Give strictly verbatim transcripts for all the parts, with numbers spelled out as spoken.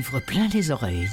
livres plein les oreilles.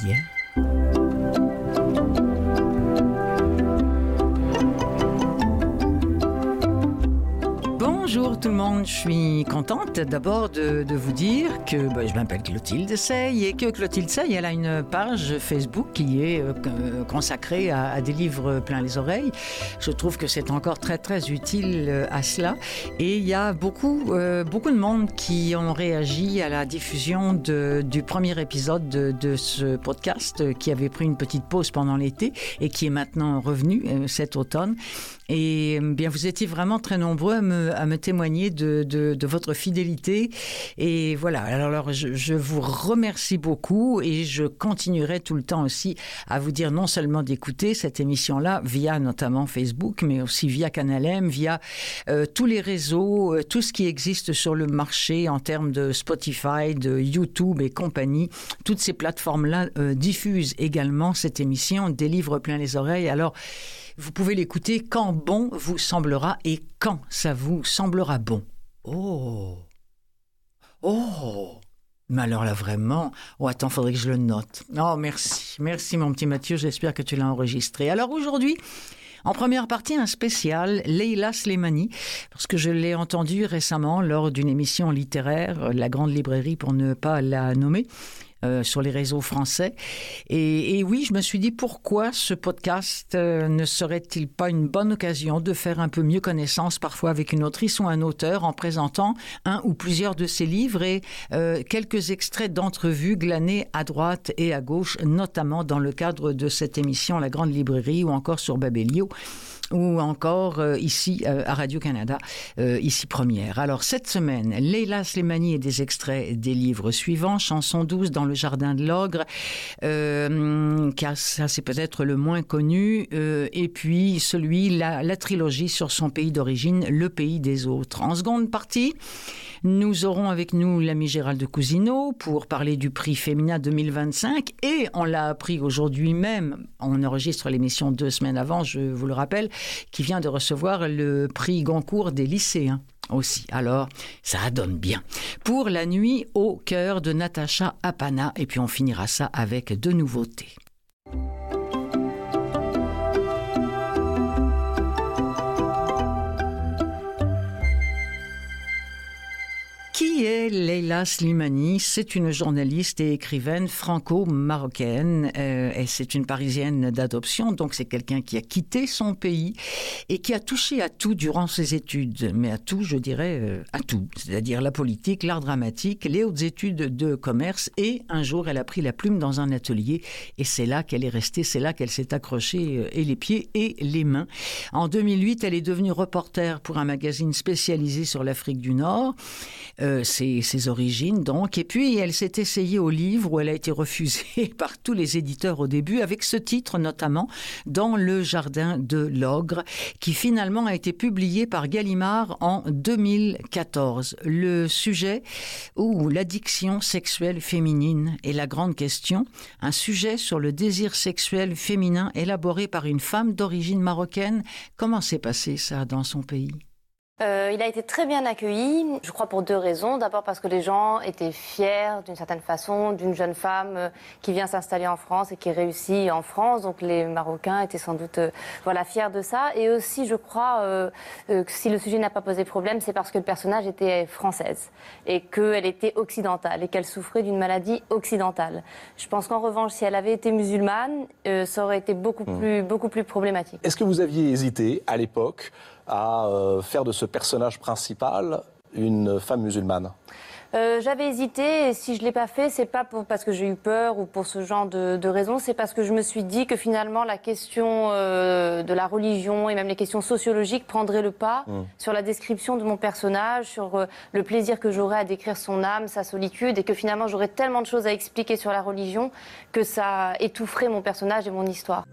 Bonjour tout le monde, je suis contente d'abord de, de vous dire que bah, je m'appelle Clotilde Sey et que Clotilde Sey, elle a une page Facebook qui est euh, consacrée à, à des livres plein les oreilles. Je trouve que c'est encore très très utile euh, à cela et il y a beaucoup, euh, beaucoup de monde qui ont réagi à la diffusion de, du premier épisode de, de ce podcast euh, qui avait pris une petite pause pendant l'été et qui est maintenant revenu euh, cet automne. Et bien, vous étiez vraiment très nombreux à me, à me témoigner de, de, de votre fidélité. Et voilà, alors je, je vous remercie beaucoup et je continuerai tout le temps aussi à vous dire non seulement d'écouter cette émission-là via notamment Facebook, mais aussi via Canal M, via euh, tous les réseaux, euh, tout ce qui existe sur le marché en termes de Spotify, de YouTube et compagnie. Toutes ces plateformes-là euh, diffusent également cette émission des livres plein les oreilles. Alors, vous pouvez l'écouter quand bon vous semblera et quand ça vous semblera bon. Oh! Oh! Mais alors là, vraiment... Oh, attends, faudrait que je le note. Oh, merci. Merci, mon petit Mathieu. J'espère que tu l'as enregistré. Alors aujourd'hui, en première partie, un spécial Leila Slimani, parce que je l'ai entendu récemment lors d'une émission littéraire, La Grande Librairie pour ne pas la nommer, Euh, sur les réseaux français. Et, et oui, je me suis dit, pourquoi ce podcast euh, ne serait-il pas une bonne occasion de faire un peu mieux connaissance parfois avec une autrice ou un auteur en présentant un ou plusieurs de ses livres et euh, quelques extraits d'entrevues glanés à droite et à gauche, notamment dans le cadre de cette émission La Grande Librairie ou encore sur Babelio, ou encore euh, ici euh, à Radio-Canada, euh, ici Première. Alors cette semaine, Leila Slimani et des extraits des livres suivants, Chanson douce dans le jardin de l'ogre, euh, car ça c'est peut-être le moins connu, euh, et puis celui, la, la trilogie sur son pays d'origine, Le pays des autres. En seconde partie, nous aurons avec nous l'ami Gérald Cousineau pour parler du prix Femina deux mille vingt-cinq, et on l'a appris aujourd'hui même, on enregistre l'émission deux semaines avant, je vous le rappelle, qui vient de recevoir le prix Goncourt des lycéens aussi. Alors, ça donne bien. Pour la nuit au cœur de Natacha Apana, et puis on finira ça avec deux nouveautés. Qui est Leila Slimani? C'est une journaliste et écrivaine franco-marocaine. Euh, et c'est une Parisienne d'adoption, donc c'est quelqu'un qui a quitté son pays et qui a touché à tout durant ses études. Mais à tout, je dirais, euh, à tout. C'est-à-dire la politique, l'art dramatique, les hautes études de commerce. Et un jour, elle a pris la plume dans un atelier et c'est là qu'elle est restée, c'est là qu'elle s'est accrochée euh, et les pieds et les mains. En deux mille huit, elle est devenue reporter pour un magazine spécialisé sur l'Afrique du Nord. Euh, ses, ses origines donc, et puis elle s'est essayée au livre où elle a été refusée par tous les éditeurs au début, avec ce titre notamment, Dans le jardin de l'ogre, qui finalement a été publié par Gallimard en deux mille quatorze. Le sujet, ou l'addiction sexuelle féminine est la grande question, un sujet sur le désir sexuel féminin élaboré par une femme d'origine marocaine. Comment s'est passé ça dans son pays ? Euh, il a été très bien accueilli, je crois pour deux raisons. D'abord parce que les gens étaient fiers d'une certaine façon d'une jeune femme euh, qui vient s'installer en France et qui réussit en France. Donc les Marocains étaient sans doute euh, voilà, fiers de ça. Et aussi, je crois euh, euh, que si le sujet n'a pas posé problème, c'est parce que le personnage était française et qu'elle était occidentale et qu'elle souffrait d'une maladie occidentale. Je pense qu'en revanche, si elle avait été musulmane, euh, ça aurait été beaucoup plus, beaucoup plus problématique. Est-ce que vous aviez hésité à l'époque à euh, faire de ce personnage principal une femme musulmane ? Euh, j'avais hésité et si je ne l'ai pas fait, c'est pas pour, parce que j'ai eu peur ou pour ce genre de, de raisons, c'est parce que je me suis dit que finalement la question euh, de la religion et même les questions sociologiques prendraient le pas mmh. sur la description de mon personnage, sur euh, le plaisir que j'aurais à décrire son âme, sa solitude, et que finalement j'aurais tellement de choses à expliquer sur la religion que ça étoufferait mon personnage et mon histoire.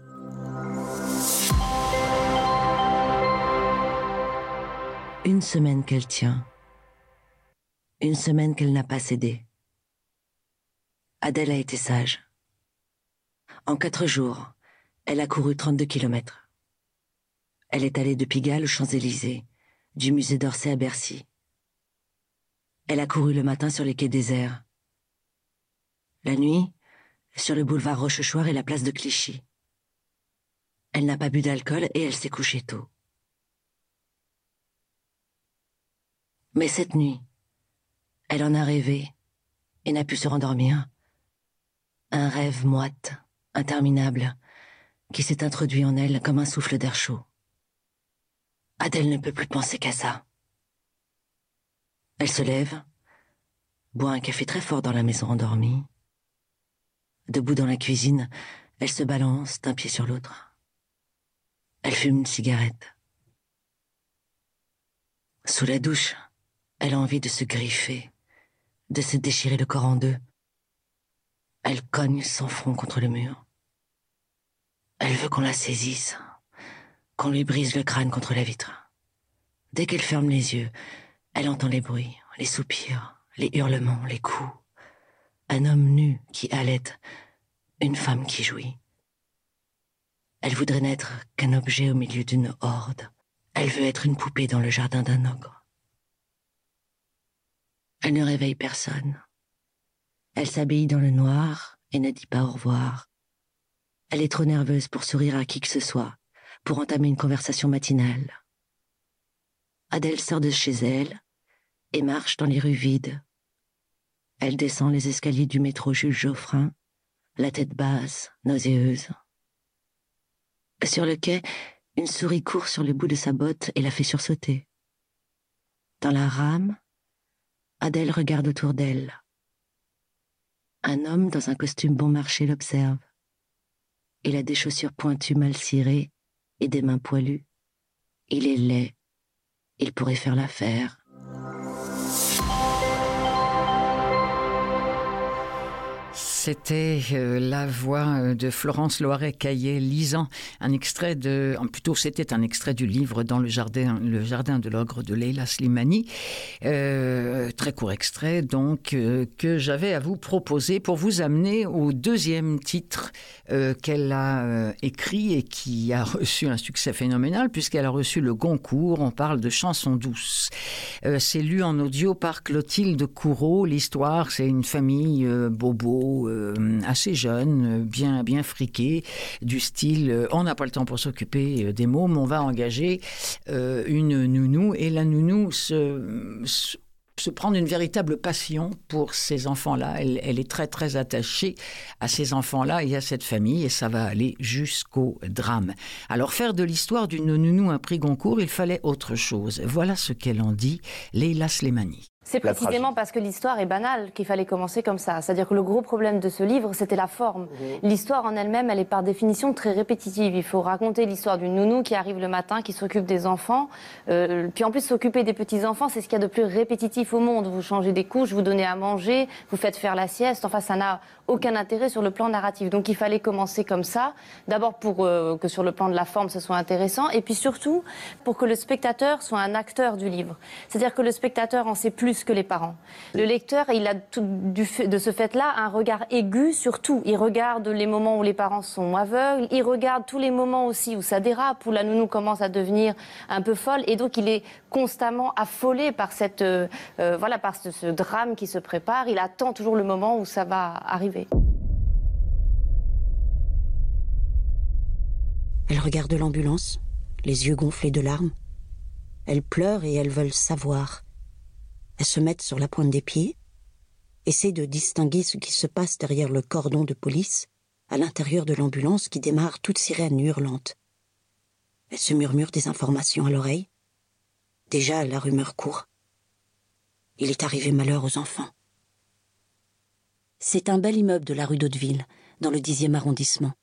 Une semaine qu'elle tient. Une semaine qu'elle n'a pas cédé. Adèle a été sage. En quatre jours, elle a couru trente-deux kilomètres. Elle est allée de Pigalle aux Champs-Élysées, du musée d'Orsay à Bercy. Elle a couru le matin sur les quais déserts. La nuit, sur le boulevard Rochechouart et la place de Clichy. Elle n'a pas bu d'alcool et elle s'est couchée tôt. Mais cette nuit, elle en a rêvé et n'a pu se rendormir. Un rêve moite, interminable, qui s'est introduit en elle comme un souffle d'air chaud. Adèle ne peut plus penser qu'à ça. Elle se lève, boit un café très fort dans la maison endormie. Debout dans la cuisine, elle se balance d'un pied sur l'autre. Elle fume une cigarette. Sous la douche, elle a envie de se griffer, de se déchirer le corps en deux. Elle cogne son front contre le mur. Elle veut qu'on la saisisse, qu'on lui brise le crâne contre la vitre. Dès qu'elle ferme les yeux, elle entend les bruits, les soupirs, les hurlements, les coups. Un homme nu qui halète, une femme qui jouit. Elle voudrait n'être qu'un objet au milieu d'une horde. Elle veut être une poupée dans le jardin d'un ogre. Elle ne réveille personne. Elle s'habille dans le noir et ne dit pas au revoir. Elle est trop nerveuse pour sourire à qui que ce soit, pour entamer une conversation matinale. Adèle sort de chez elle et marche dans les rues vides. Elle descend les escaliers du métro Jules Geoffrin, la tête basse, nauséeuse. Sur le quai, une souris court sur le bout de sa botte et la fait sursauter. Dans la rame, Adèle regarde autour d'elle. Un homme dans un costume bon marché l'observe. Il a des chaussures pointues mal cirées et des mains poilues. Il est laid. Il pourrait faire l'affaire. C'était euh, la voix de Florence Loiret-Caillet lisant un extrait de, plutôt c'était un extrait du livre Dans le jardin, le jardin de l'ogre de Leila Slimani. Euh, très court extrait donc euh, que j'avais à vous proposer pour vous amener au deuxième titre euh, qu'elle a euh, écrit et qui a reçu un succès phénoménal puisqu'elle a reçu le Goncourt. On parle de Chansons douces. Euh, c'est lu en audio par Clotilde Courreau. L'histoire, c'est une famille euh, bobo, Euh, assez jeune, bien, bien friqué, du style euh, on n'a pas le temps pour s'occuper euh, des mômes, on va engager euh, une nounou et la nounou se, se, se prend une véritable passion pour ces enfants-là. Elle, elle est très très attachée à ces enfants-là et à cette famille et ça va aller jusqu'au drame. Alors faire de l'histoire d'une nounou un prix Goncourt, il fallait autre chose. Voilà ce qu'elle en dit, Leila Slimani. C'est précisément parce que l'histoire est banale qu'il fallait commencer comme ça. C'est-à-dire que le gros problème de ce livre, c'était la forme. Mmh. L'histoire en elle-même, elle est par définition très répétitive. Il faut raconter l'histoire d'une nounou qui arrive le matin, qui s'occupe des enfants. Euh, puis en plus, s'occuper des petits-enfants, c'est ce qu'il y a de plus répétitif au monde. Vous changez des couches, vous donnez à manger, vous faites faire la sieste. Enfin, ça n'a aucun intérêt sur le plan narratif. Donc il fallait commencer comme ça. D'abord pour euh, que sur le plan de la forme, ce soit intéressant. Et puis surtout, pour que le spectateur soit un acteur du livre. C'est-à-dire que le spectateur en sait plus que les parents. Le lecteur, il a tout, du fait, de ce fait-là un regard aigu sur tout. Il regarde les moments où les parents sont aveugles, il regarde tous les moments aussi où ça dérape, où la nounou commence à devenir un peu folle, et donc il est constamment affolé par, cette, euh, euh, voilà, par ce, ce drame qui se prépare. Il attend toujours le moment où ça va arriver. Elle regarde l'ambulance, les yeux gonflés de larmes. Elles pleurent et elles veulent savoir. Elles se mettent sur la pointe des pieds, essaient de distinguer ce qui se passe derrière le cordon de police, à l'intérieur de l'ambulance qui démarre toute sirène hurlante. Elles se murmurent des informations à l'oreille. Déjà, la rumeur court. Il est arrivé malheur aux enfants. C'est un bel immeuble de la rue d'Hauteville, dans le dixième arrondissement.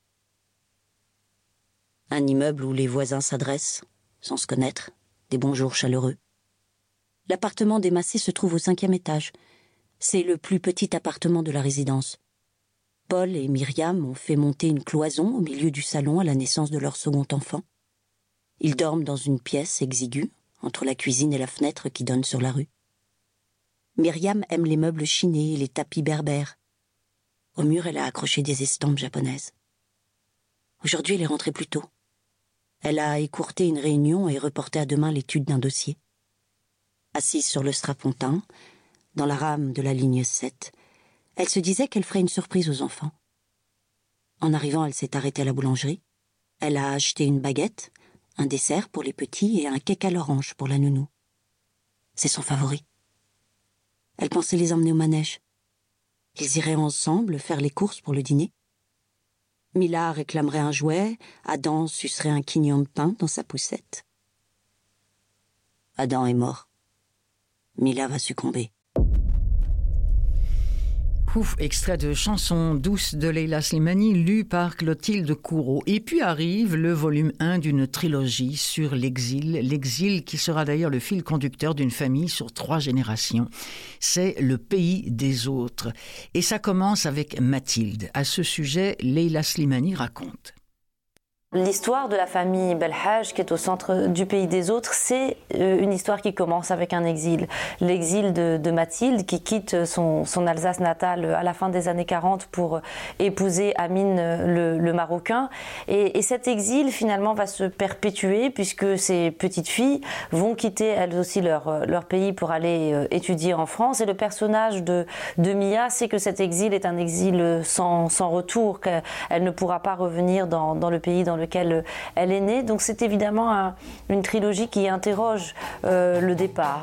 Un immeuble où les voisins s'adressent, sans se connaître, des bonjours chaleureux. L'appartement des Massé se trouve au cinquième étage. C'est le plus petit appartement de la résidence. Paul et Myriam ont fait monter une cloison au milieu du salon à la naissance de leur second enfant. Ils dorment dans une pièce exiguë, entre la cuisine et la fenêtre qui donne sur la rue. Myriam aime les meubles chinés et les tapis berbères. Au mur, elle a accroché des estampes japonaises. Aujourd'hui, elle est rentrée plus tôt. Elle a écourté une réunion et reporté à demain l'étude d'un dossier. Assise sur le strapontin, dans la rame de la ligne sept, elle se disait qu'elle ferait une surprise aux enfants. En arrivant, elle s'est arrêtée à la boulangerie. Elle a acheté une baguette, un dessert pour les petits et un cake à l'orange pour la nounou. C'est son favori. Elle pensait les emmener au manège. Ils iraient ensemble faire les courses pour le dîner. Mila réclamerait un jouet, Adam sucerait un quignon de pain dans sa poussette. Adam est mort. Mila va succomber. Ouf, extrait de Chanson douce de Leila Slimani, lu par Clotilde Courreau. Et puis arrive le volume un d'une trilogie sur l'exil. L'exil qui sera d'ailleurs le fil conducteur d'une famille sur trois générations. C'est Le pays des autres. Et ça commence avec Mathilde. À ce sujet, Leila Slimani raconte. L'histoire de la famille Belhaj, qui est au centre du pays des autres, c'est une histoire qui commence avec un exil. L'exil de, de Mathilde, qui quitte son, son Alsace natale à la fin des années quarante pour épouser Amine, le, le Marocain. Et, et cet exil, finalement, va se perpétuer, puisque ces petites filles vont quitter, elles aussi, leur, leur pays pour aller étudier en France. Et le personnage de, de Mia sait que cet exil est un exil sans, sans retour, qu'elle ne pourra pas revenir dans, dans le pays dans lequel elle est née. Donc c'est évidemment un, une trilogie qui interroge euh, le départ.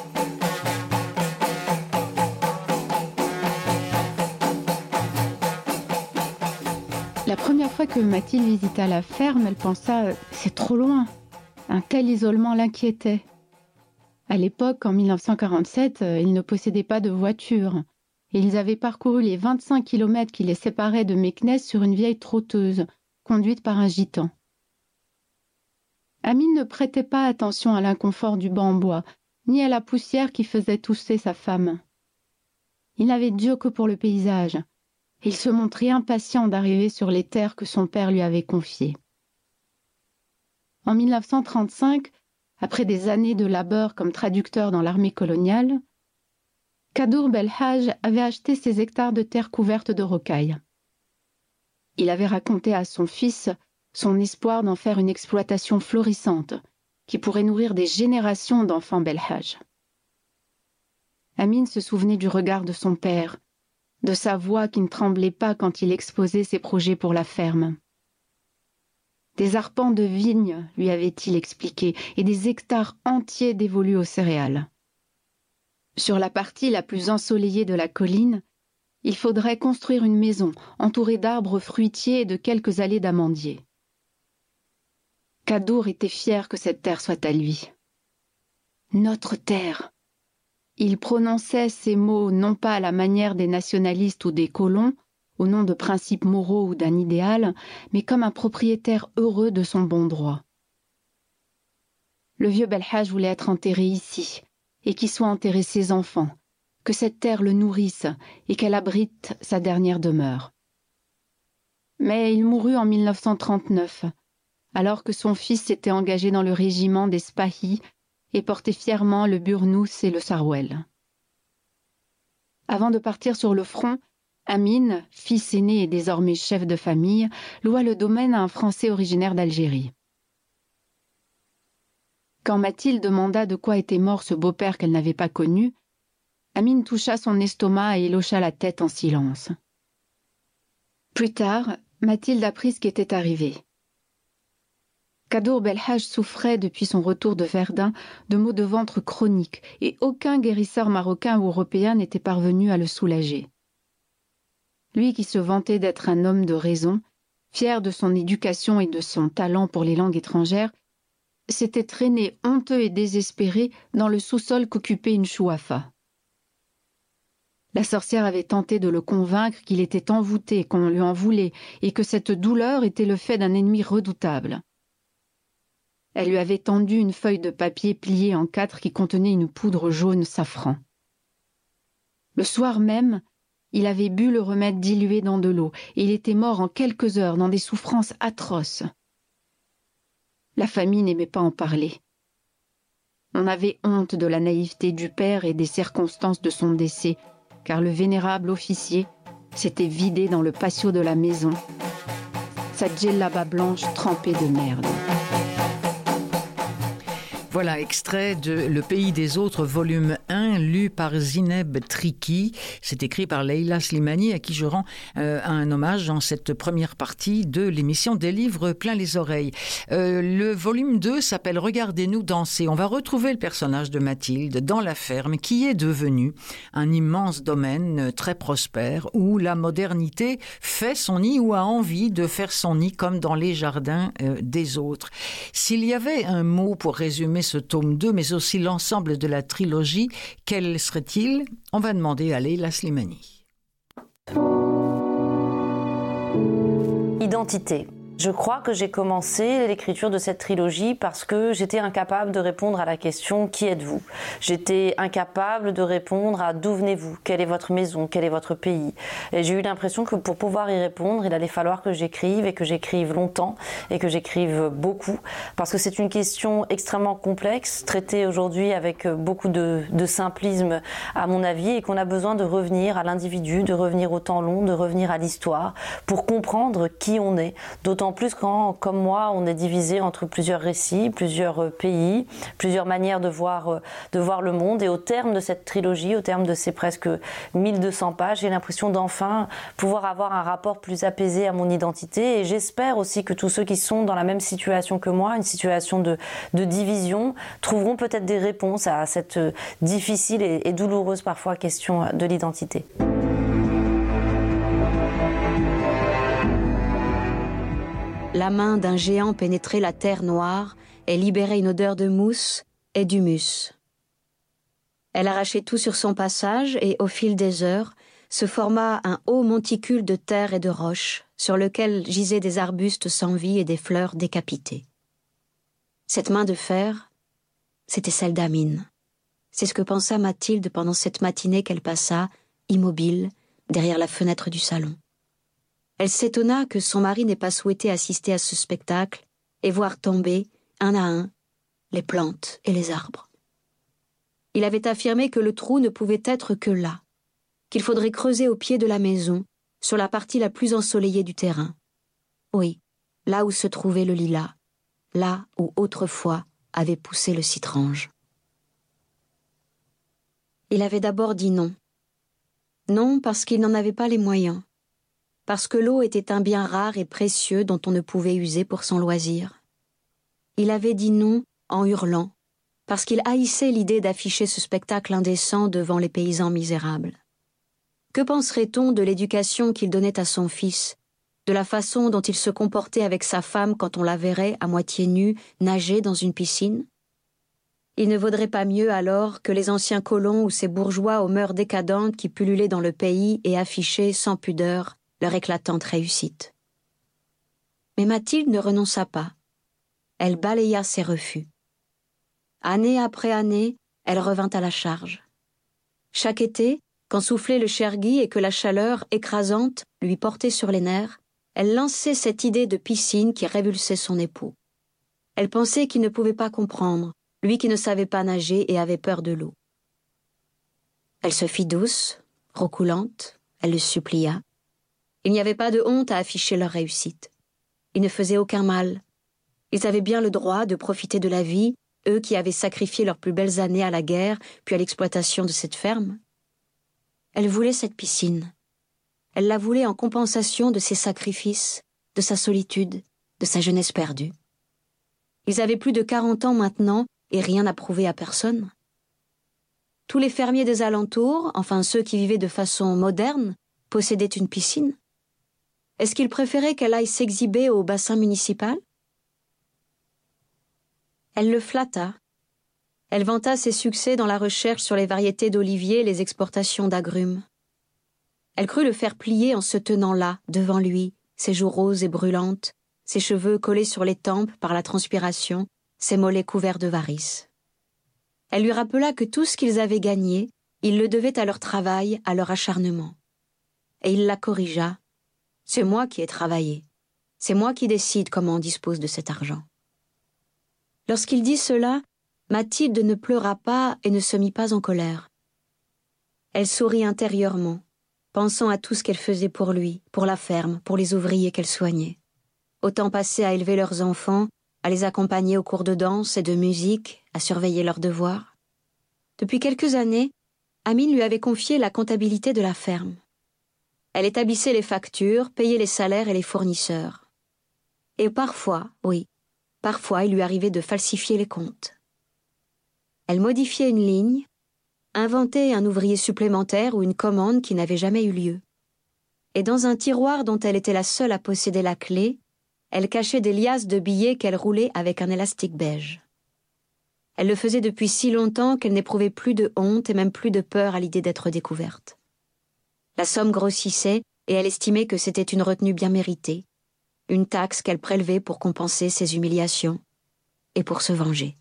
La première fois que Mathilde visita la ferme, elle pensa « c'est trop loin ». Un tel isolement l'inquiétait. À l'époque, en mille neuf cent quarante-sept, ils ne possédaient pas de voiture. Et ils avaient parcouru les vingt-cinq kilomètres qui les séparaient de Meknès sur une vieille trotteuse, conduite par un gitan. Amine ne prêtait pas attention à l'inconfort du banc en bois, ni à la poussière qui faisait tousser sa femme. Il n'avait d'yeux que pour le paysage. Il se montrait impatient d'arriver sur les terres que son père lui avait confiées. En mille neuf cent trente-cinq, après des années de labeur comme traducteur dans l'armée coloniale, Kadour Belhaj avait acheté ses hectares de terre couvertes de rocailles. Il avait raconté à son fils son espoir d'en faire une exploitation florissante qui pourrait nourrir des générations d'enfants Belhaj. Amine se souvenait du regard de son père, de sa voix qui ne tremblait pas quand il exposait ses projets pour la ferme. Des arpents de vignes, lui avait-il expliqué, et des hectares entiers dévolus aux céréales. Sur la partie la plus ensoleillée de la colline, il faudrait construire une maison entourée d'arbres fruitiers et de quelques allées d'amandiers. Kadour était fier que cette terre soit à lui. Notre terre. Il prononçait ces mots non pas à la manière des nationalistes ou des colons, au nom de principes moraux ou d'un idéal, mais comme un propriétaire heureux de son bon droit. Le vieux Belhaj voulait être enterré ici, et qu'y soient enterrés ses enfants, que cette terre le nourrisse et qu'elle abrite sa dernière demeure. Mais il mourut en mille neuf cent trente-neuf, alors que son fils s'était engagé dans le régiment des Spahis et portait fièrement le burnous et le sarouel. Avant de partir sur le front, Amine, fils aîné et désormais chef de famille, loua le domaine à un Français originaire d'Algérie. Quand Mathilde demanda de quoi était mort ce beau-père qu'elle n'avait pas connu, Amine toucha son estomac et il hocha la tête en silence. Plus tard, Mathilde apprit ce qui était arrivé. Kadour Belhaj souffrait depuis son retour de Verdun de maux de ventre chroniques et aucun guérisseur marocain ou européen n'était parvenu à le soulager. Lui qui se vantait d'être un homme de raison, fier de son éducation et de son talent pour les langues étrangères, s'était traîné honteux et désespéré dans le sous-sol qu'occupait une chouafa. La sorcière avait tenté de le convaincre qu'il était envoûté, qu'on lui en voulait, et que cette douleur était le fait d'un ennemi redoutable. Elle lui avait tendu une feuille de papier pliée en quatre qui contenait une poudre jaune safran. Le soir même, il avait bu le remède dilué dans de l'eau, et il était mort en quelques heures dans des souffrances atroces. La famille n'aimait pas en parler. On avait honte de la naïveté du père et des circonstances de son décès, car le vénérable officier s'était vidé dans le patio de la maison, sa djellaba blanche trempée de merde. Voilà, extrait de Le Pays des Autres, volume un, lu par Zineb Triki. C'est écrit par Leila Slimani, à qui je rends euh, un hommage dans cette première partie de l'émission Des livres plein les oreilles. Euh, le volume deux s'appelle Regardez-nous danser. On va retrouver le personnage de Mathilde dans la ferme, qui est devenue un immense domaine très prospère, où la modernité fait son nid ou a envie de faire son nid comme dans les jardins euh, des autres. S'il y avait un mot pour résumer ce tome deux, mais aussi l'ensemble de la trilogie, quel serait-il? On va demander à Leila Slimani. Identité. Je crois que j'ai commencé l'écriture de cette trilogie parce que j'étais incapable de répondre à la question « Qui êtes-vous » ? J'étais incapable de répondre à « D'où venez-vous ? Quelle est votre maison ? Quel est votre pays ?» Et j'ai eu l'impression que pour pouvoir y répondre, il allait falloir que j'écrive et que j'écrive longtemps et que j'écrive beaucoup, parce que c'est une question extrêmement complexe, traitée aujourd'hui avec beaucoup de, de simplisme à mon avis, et qu'on a besoin de revenir à l'individu, de revenir au temps long, de revenir à l'histoire pour comprendre qui on est, d'autant En plus quand, comme moi, on est divisé entre plusieurs récits, plusieurs pays, plusieurs manières de voir, de voir le monde. Et au terme de cette trilogie, au terme de ces presque mille deux cents pages, j'ai l'impression d'enfin pouvoir avoir un rapport plus apaisé à mon identité. Et j'espère aussi que tous ceux qui sont dans la même situation que moi, une situation de, de division, trouveront peut-être des réponses à cette difficile et, et douloureuse parfois question de l'identité. La main d'un géant pénétrait la terre noire et libérait une odeur de mousse et d'humus. Elle arrachait tout sur son passage et, au fil des heures, se forma un haut monticule de terre et de roches sur lequel gisaient des arbustes sans vie et des fleurs décapitées. Cette main de fer, c'était celle d'Amine. C'est ce que pensa Mathilde pendant cette matinée qu'elle passa, immobile, derrière la fenêtre du salon. Elle s'étonna que son mari n'ait pas souhaité assister à ce spectacle et voir tomber, un à un, les plantes et les arbres. Il avait affirmé que le trou ne pouvait être que là, qu'il faudrait creuser au pied de la maison, sur la partie la plus ensoleillée du terrain. Oui, là où se trouvait le lilas, là où autrefois avait poussé le citrange. Il avait d'abord dit non. Non parce qu'il n'en avait pas les moyens. Parce que l'eau était un bien rare et précieux dont on ne pouvait user pour son loisir. Il avait dit non en hurlant, parce qu'il haïssait l'idée d'afficher ce spectacle indécent devant les paysans misérables. Que penserait-on de l'éducation qu'il donnait à son fils, de la façon dont il se comportait avec sa femme quand on la verrait, à moitié nue, nager dans une piscine? Il ne vaudrait pas mieux alors que les anciens colons ou ces bourgeois aux mœurs décadentes qui pullulaient dans le pays et affichaient sans pudeur leur éclatante réussite. Mais Mathilde ne renonça pas. Elle balaya ses refus. Année après année, elle revint à la charge. Chaque été, quand soufflait le chergui et que la chaleur écrasante lui portait sur les nerfs, elle lançait cette idée de piscine qui révulsait son époux. Elle pensait qu'il ne pouvait pas comprendre, lui qui ne savait pas nager et avait peur de l'eau. Elle se fit douce, roucoulante, elle le supplia. Il n'y avait pas de honte à afficher leur réussite. Ils ne faisaient aucun mal. Ils avaient bien le droit de profiter de la vie, eux qui avaient sacrifié leurs plus belles années à la guerre, puis à l'exploitation de cette ferme. Elle voulait cette piscine. Elle la voulait en compensation de ses sacrifices, de sa solitude, de sa jeunesse perdue. Ils avaient plus de quarante ans maintenant et rien à prouver à personne. Tous les fermiers des alentours, enfin ceux qui vivaient de façon moderne, possédaient une piscine. Est-ce qu'il préférait qu'elle aille s'exhiber au bassin municipal? Elle le flatta. Elle vanta ses succès dans la recherche sur les variétés d'oliviers et les exportations d'agrumes. Elle crut le faire plier en se tenant là, devant lui, ses joues roses et brûlantes, ses cheveux collés sur les tempes par la transpiration, ses mollets couverts de varices. Elle lui rappela que tout ce qu'ils avaient gagné, ils le devaient à leur travail, à leur acharnement. Et il la corrigea. C'est moi qui ai travaillé. C'est moi qui décide comment on dispose de cet argent. Lorsqu'il dit cela, Mathilde ne pleura pas et ne se mit pas en colère. Elle sourit intérieurement, pensant à tout ce qu'elle faisait pour lui, pour la ferme, pour les ouvriers qu'elle soignait. Au temps passé à élever leurs enfants, à les accompagner aux cours de danse et de musique, à surveiller leurs devoirs. Depuis quelques années, Amine lui avait confié la comptabilité de la ferme. Elle établissait les factures, payait les salaires et les fournisseurs. Et parfois, oui, parfois il lui arrivait de falsifier les comptes. Elle modifiait une ligne, inventait un ouvrier supplémentaire ou une commande qui n'avait jamais eu lieu. Et dans un tiroir dont elle était la seule à posséder la clé, elle cachait des liasses de billets qu'elle roulait avec un élastique beige. Elle le faisait depuis si longtemps qu'elle n'éprouvait plus de honte et même plus de peur à l'idée d'être découverte. La somme grossissait et elle estimait que c'était une retenue bien méritée, une taxe qu'elle prélevait pour compenser ses humiliations et pour se venger.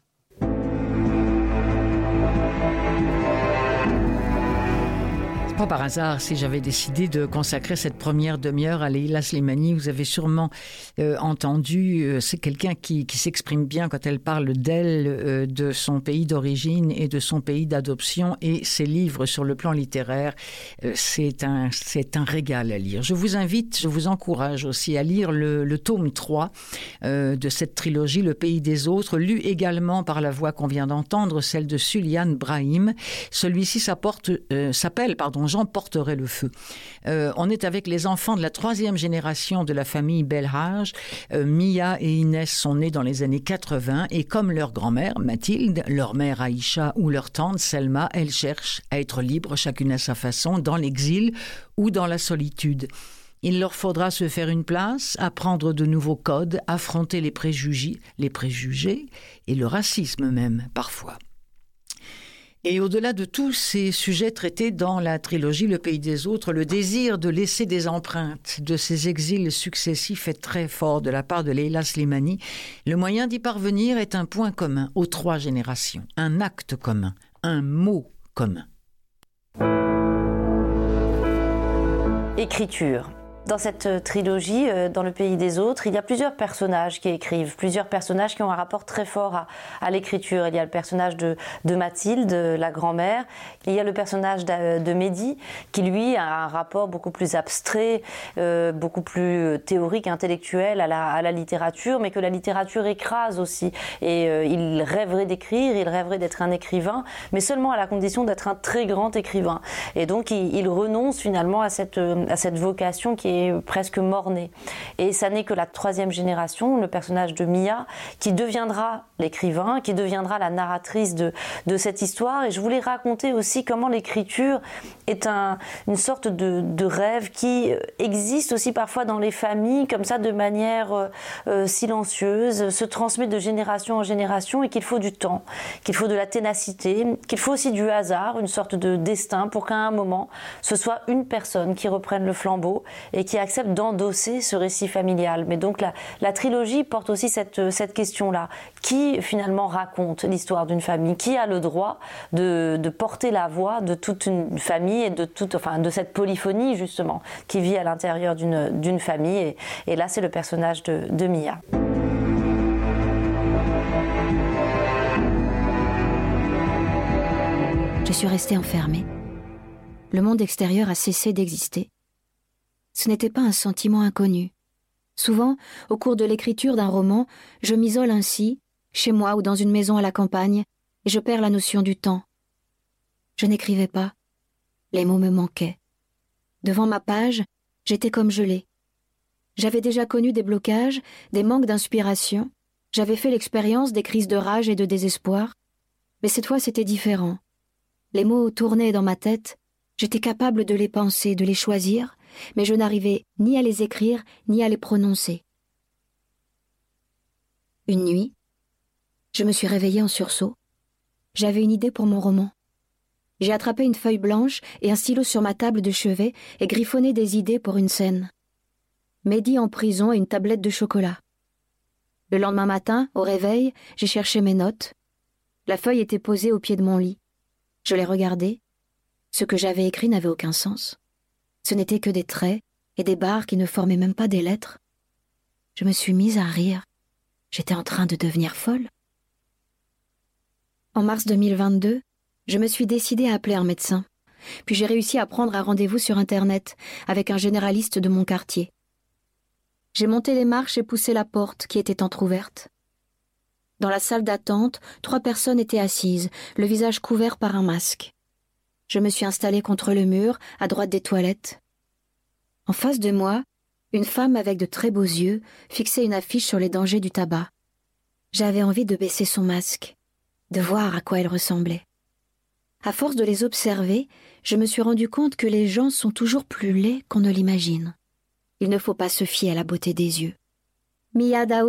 Pas par hasard si j'avais décidé de consacrer cette première demi-heure à Leila Slimani. Vous avez sûrement euh, entendu, euh, c'est quelqu'un qui, qui s'exprime bien quand elle parle d'elle, euh, de son pays d'origine et de son pays d'adoption, et ses livres sur le plan littéraire, euh, c'est un, c'est un régal à lire. Je vous invite, je vous encourage aussi à lire le, le tome trois euh, de cette trilogie, Le pays des autres, lu également par la voix qu'on vient d'entendre, celle de Suliane Brahim. Celui-ci s'apporte, euh, s'appelle, pardon, J'emporterai le feu. Euh, on est avec les enfants de la troisième génération de la famille Belhaj. Euh, Mia et Inès sont nés dans les années quatre-vingts et comme leur grand-mère, Mathilde, leur mère Aïcha ou leur tante Selma, elles cherchent à être libres, chacune à sa façon, dans l'exil ou dans la solitude. Il leur faudra se faire une place, apprendre de nouveaux codes, affronter les préjugés, les préjugés et le racisme même, parfois. Et au-delà de tous ces sujets traités dans la trilogie Le pays des autres, le désir de laisser des empreintes de ces exils successifs est très fort de la part de Leila Slimani. Le moyen d'y parvenir est un point commun aux trois générations, un acte commun, un mot commun. Écriture. Dans cette trilogie, euh, dans Le pays des autres, il y a plusieurs personnages qui écrivent, plusieurs personnages qui ont un rapport très fort à, à l'écriture. Il y a le personnage de, de Mathilde, la grand-mère. Il y a le personnage de, de Mehdi, qui lui a un rapport beaucoup plus abstrait, euh, beaucoup plus théorique, intellectuel à la, à la littérature, mais que la littérature écrase aussi. Et euh, il rêverait d'écrire, il rêverait d'être un écrivain, mais seulement à la condition d'être un très grand écrivain. Et donc il, il renonce finalement à cette, à cette vocation qui est presque mort-né. Et ça n'est que la troisième génération, le personnage de Mia, qui deviendra l'écrivain, qui deviendra la narratrice de, de cette histoire. Et je voulais raconter aussi comment l'écriture est un, une sorte de, de rêve qui existe aussi parfois dans les familles, comme ça, de manière euh, silencieuse, se transmet de génération en génération, et qu'il faut du temps, qu'il faut de la ténacité, qu'il faut aussi du hasard, une sorte de destin, pour qu'à un moment, ce soit une personne qui reprenne le flambeau et qui accepte d'endosser ce récit familial. Mais donc la, la trilogie porte aussi cette, cette question-là. Qui finalement raconte l'histoire d'une famille? Qui a le droit de, de porter la voix de toute une famille et de, toute, enfin, de cette polyphonie justement qui vit à l'intérieur d'une, d'une famille? Et, et là, c'est le personnage de, de Mia. Je suis restée enfermée. Le monde extérieur a cessé d'exister. Ce n'était pas un sentiment inconnu. Souvent, au cours de l'écriture d'un roman, je m'isole ainsi, chez moi ou dans une maison à la campagne, et je perds la notion du temps. Je n'écrivais pas. Les mots me manquaient. Devant ma page, j'étais comme gelée. J'avais déjà connu des blocages, des manques d'inspiration. J'avais fait l'expérience des crises de rage et de désespoir. Mais cette fois, c'était différent. Les mots tournaient dans ma tête. J'étais capable de les penser, de les choisir, mais je n'arrivais ni à les écrire, ni à les prononcer. Une nuit, je me suis réveillée en sursaut. J'avais une idée pour mon roman. J'ai attrapé une feuille blanche et un stylo sur ma table de chevet et griffonné des idées pour une scène. Mehdi en prison et une tablette de chocolat. Le lendemain matin, au réveil, j'ai cherché mes notes. La feuille était posée au pied de mon lit. Je l'ai regardée. Ce que j'avais écrit n'avait aucun sens. Ce n'étaient que des traits et des barres qui ne formaient même pas des lettres. Je me suis mise à rire. J'étais en train de devenir folle. En mars deux mille vingt-deux, je me suis décidée à appeler un médecin. Puis j'ai réussi à prendre un rendez-vous sur Internet avec un généraliste de mon quartier. J'ai monté les marches et poussé la porte qui était entr'ouverte. Dans la salle d'attente, trois personnes étaient assises, le visage couvert par un masque. Je me suis installée contre le mur, à droite des toilettes. En face de moi, une femme avec de très beaux yeux fixait une affiche sur les dangers du tabac. J'avais envie de baisser son masque, de voir à quoi elle ressemblait. À force de les observer, je me suis rendu compte que les gens sont toujours plus laids qu'on ne l'imagine. Il ne faut pas se fier à la beauté des yeux. « Mia Daoud ?»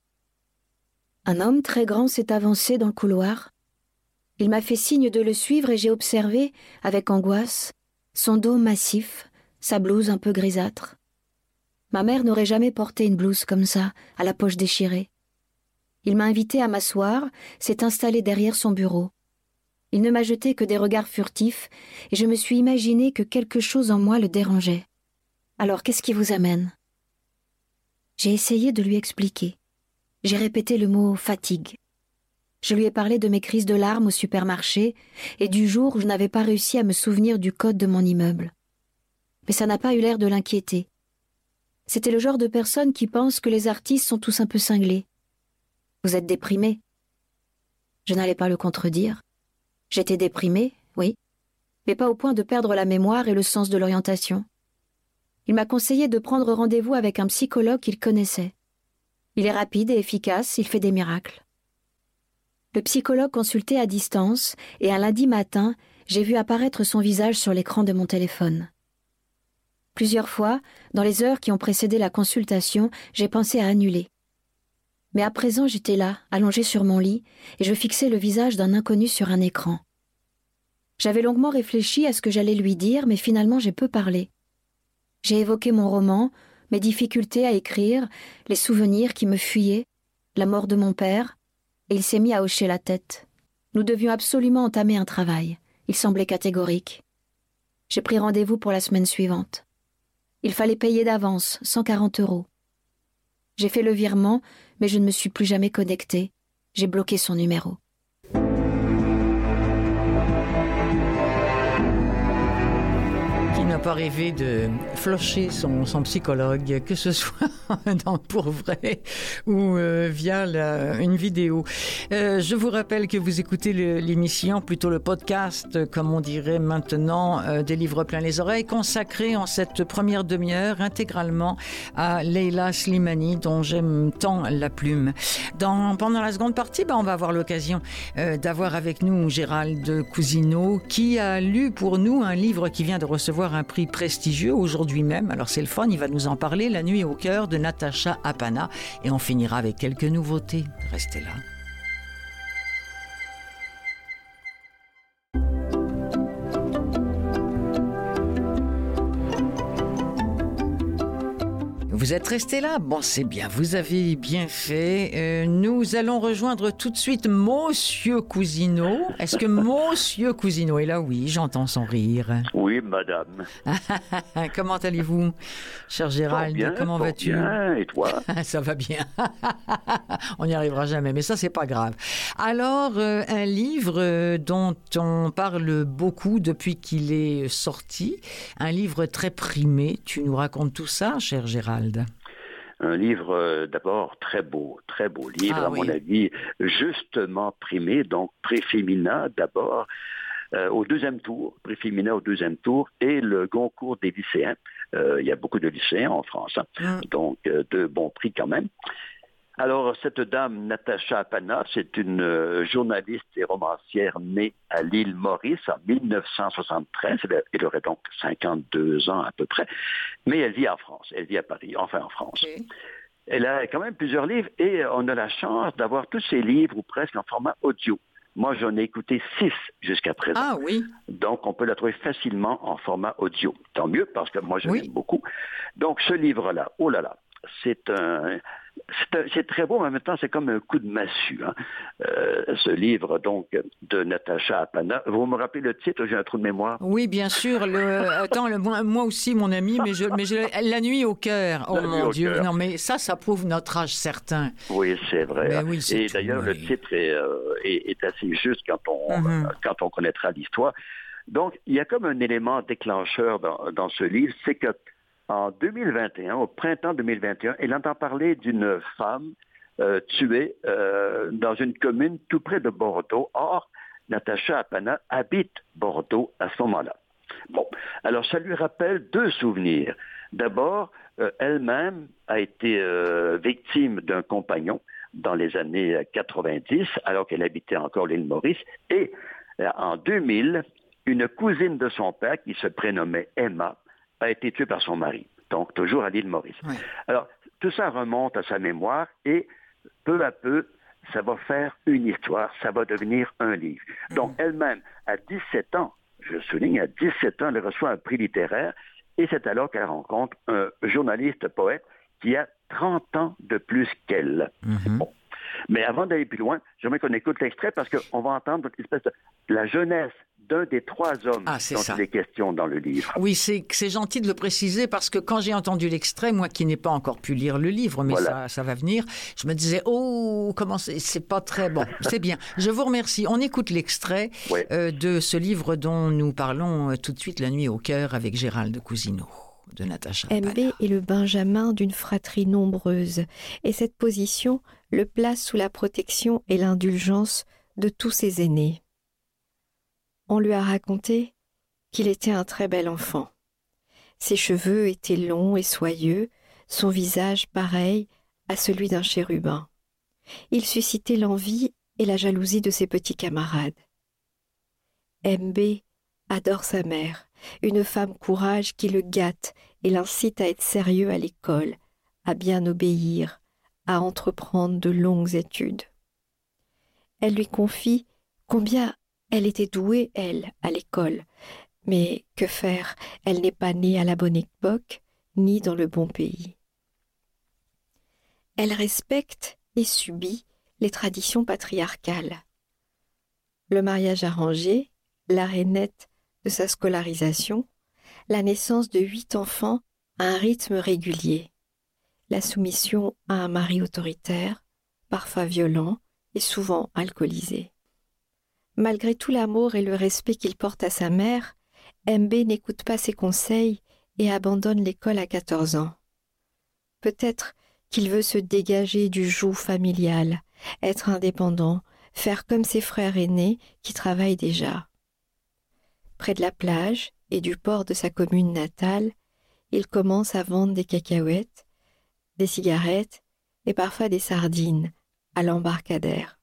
Un homme très grand s'est avancé dans le couloir. Il m'a fait signe de le suivre et j'ai observé, avec angoisse, son dos massif, sa blouse un peu grisâtre. Ma mère n'aurait jamais porté une blouse comme ça, à la poche déchirée. Il m'a invité à m'asseoir, s'est installé derrière son bureau. Il ne m'a jeté que des regards furtifs et je me suis imaginé que quelque chose en moi le dérangeait. « Alors, qu'est-ce qui vous amène ?» J'ai essayé de lui expliquer. J'ai répété le mot « fatigue ». Je lui ai parlé de mes crises de larmes au supermarché et du jour où je n'avais pas réussi à me souvenir du code de mon immeuble. Mais ça n'a pas eu l'air de l'inquiéter. C'était le genre de personne qui pense que les artistes sont tous un peu cinglés. « Vous êtes déprimé ?» Je n'allais pas le contredire. J'étais déprimée, oui, mais pas au point de perdre la mémoire et le sens de l'orientation. Il m'a conseillé de prendre rendez-vous avec un psychologue qu'il connaissait. Il est rapide et efficace, il fait des miracles. Le psychologue consultait à distance et un lundi matin, j'ai vu apparaître son visage sur l'écran de mon téléphone. Plusieurs fois, dans les heures qui ont précédé la consultation, j'ai pensé à annuler. Mais à présent, j'étais là, allongée sur mon lit, et je fixais le visage d'un inconnu sur un écran. J'avais longuement réfléchi à ce que j'allais lui dire, mais finalement j'ai peu parlé. J'ai évoqué mon roman, mes difficultés à écrire, les souvenirs qui me fuyaient, la mort de mon père, et il s'est mis à hocher la tête. Nous devions absolument entamer un travail. Il semblait catégorique. J'ai pris rendez-vous pour la semaine suivante. Il fallait payer d'avance, cent quarante euros. J'ai fait le virement, mais je ne me suis plus jamais connectée. J'ai bloqué son numéro. Qui n'a pas rêvé de flusher son, son psychologue, que ce soit dans, pour vrai ou euh, via la, une vidéo. Euh, je vous rappelle que vous écoutez le, l'émission, plutôt le podcast, comme on dirait maintenant, euh, des livres plein les oreilles, consacré en cette première demi-heure intégralement à Leila Slimani, dont j'aime tant la plume. Dans, pendant la seconde partie, ben, on va avoir l'occasion euh, d'avoir avec nous Gérald Cousineau, qui a lu pour nous un livre qui vient de recevoir un prix prestigieux aujourd'hui même. Alors c'est le fun, il va nous en parler. La nuit au cœur de Natacha Apana. Et on finira avec quelques nouveautés. Restez là. Vous êtes resté là? Bon, c'est bien, vous avez bien fait. Euh, nous allons rejoindre tout de suite Monsieur Cousineau. Est-ce que Monsieur Cousineau est là? Oui, j'entends son rire. Oui, madame. Comment allez-vous, cher Gérald? Bien, comment vas-tu? Bien, et toi? Ça va bien. On n'y arrivera jamais, mais ça, c'est pas grave. Alors, euh, un livre euh, dont on parle beaucoup depuis qu'il est sorti, un livre très primé. Tu nous racontes tout ça, cher Gérald? Un livre euh, d'abord très beau, très beau livre, ah, à oui. mon avis, justement primé, donc prix Femina d'abord, euh, au deuxième tour, prix Femina au deuxième tour, et le Goncourt des lycéens. Euh, il y a beaucoup de lycéens en France, hein, mm. donc euh, de bons prix quand même. Alors, cette dame, Natacha Apana, c'est une euh, journaliste et romancière née à l'île Maurice en dix-neuf cent soixante-treize. Elle, elle aurait donc cinquante-deux ans à peu près. Mais elle vit en France. Elle vit à Paris, enfin en France. Okay. Elle a quand même plusieurs livres et on a la chance d'avoir tous ces livres ou presque en format audio. Moi, j'en ai écouté six jusqu'à présent. Ah oui. Donc, on peut la trouver facilement en format audio. Tant mieux, parce que moi, je oui. l'aime beaucoup. Donc, ce livre-là, oh là là, c'est un... C'est, c'est très beau, mais en même temps, c'est comme un coup de massue, hein. euh, ce livre, donc, de Natacha Apana. Vous me rappelez le titre? J'ai un trou de mémoire. Oui, bien sûr. Le, attends, le, moi aussi, mon ami, mais, je, mais je, La nuit au cœur. Oh, la mon Dieu. Cœur. Non, mais ça, ça prouve notre âge certain. Oui, c'est vrai. Mais oui, c'est Et tout, d'ailleurs, oui. le titre est, euh, est, est assez juste quand on, mm-hmm. euh, quand on connaîtra l'histoire. Donc, il y a comme un élément déclencheur dans, dans ce livre, c'est que en deux mille vingt et un, au printemps deux mille vingt et un, elle entend parler d'une femme euh, tuée euh, dans une commune tout près de Bordeaux. Or, Natacha Apana habite Bordeaux à ce moment-là. Bon, alors ça lui rappelle deux souvenirs. D'abord, euh, elle-même a été euh, victime d'un compagnon dans les années quatre-vingt-dix, alors qu'elle habitait encore l'île Maurice, et euh, en deux mille, une cousine de son père, qui se prénommait Emma, a été tuée par son mari, donc toujours à l'île Maurice. Oui. Alors, tout ça remonte à sa mémoire, et peu à peu, ça va faire une histoire, ça va devenir un livre. Mmh. Donc, elle-même, à dix-sept ans, je souligne, à dix-sept ans, elle reçoit un prix littéraire, et c'est alors qu'elle rencontre un journaliste poète qui a trente ans de plus qu'elle. Mmh. Bon. Mais avant d'aller plus loin, j'aimerais qu'on écoute l'extrait parce qu'on va entendre une espèce de la jeunesse d'un des trois hommes ah, dont il est question dans le livre. Oui, c'est, c'est gentil de le préciser parce que quand j'ai entendu l'extrait, moi qui n'ai pas encore pu lire le livre, mais voilà. ça, ça va venir, je me disais, oh, comment c'est, c'est pas très bon. C'est bien. Je vous remercie. On écoute l'extrait oui. euh, de ce livre dont nous parlons euh, tout de suite, La nuit au cœur, avec Gérald Cousineau. De Natacha M B est le benjamin d'une fratrie nombreuse, et cette position le place sous la protection et l'indulgence de tous ses aînés. On lui a raconté qu'il était un très bel enfant. Ses cheveux étaient longs et soyeux, son visage pareil à celui d'un chérubin. Il suscitait l'envie et la jalousie de ses petits camarades. M B adore sa mère, une femme courage qui le gâte et l'incite à être sérieux à l'école, à bien obéir, à entreprendre de longues études. Elle lui confie combien elle était douée, elle, à l'école. Mais que faire, elle n'est pas née à la bonne époque, ni dans le bon pays. Elle respecte et subit les traditions patriarcales. Le mariage arrangé, l'arrêt net de sa scolarisation, la naissance de huit enfants à un rythme régulier, la soumission à un mari autoritaire, parfois violent et souvent alcoolisé. Malgré tout l'amour et le respect qu'il porte à sa mère, M B n'écoute pas ses conseils et abandonne l'école à quatorze ans. Peut-être qu'il veut se dégager du joug familial, être indépendant, faire comme ses frères aînés qui travaillent déjà. Près de la plage et du port de sa commune natale, il commence à vendre des cacahuètes, des cigarettes et parfois des sardines à l'embarcadère.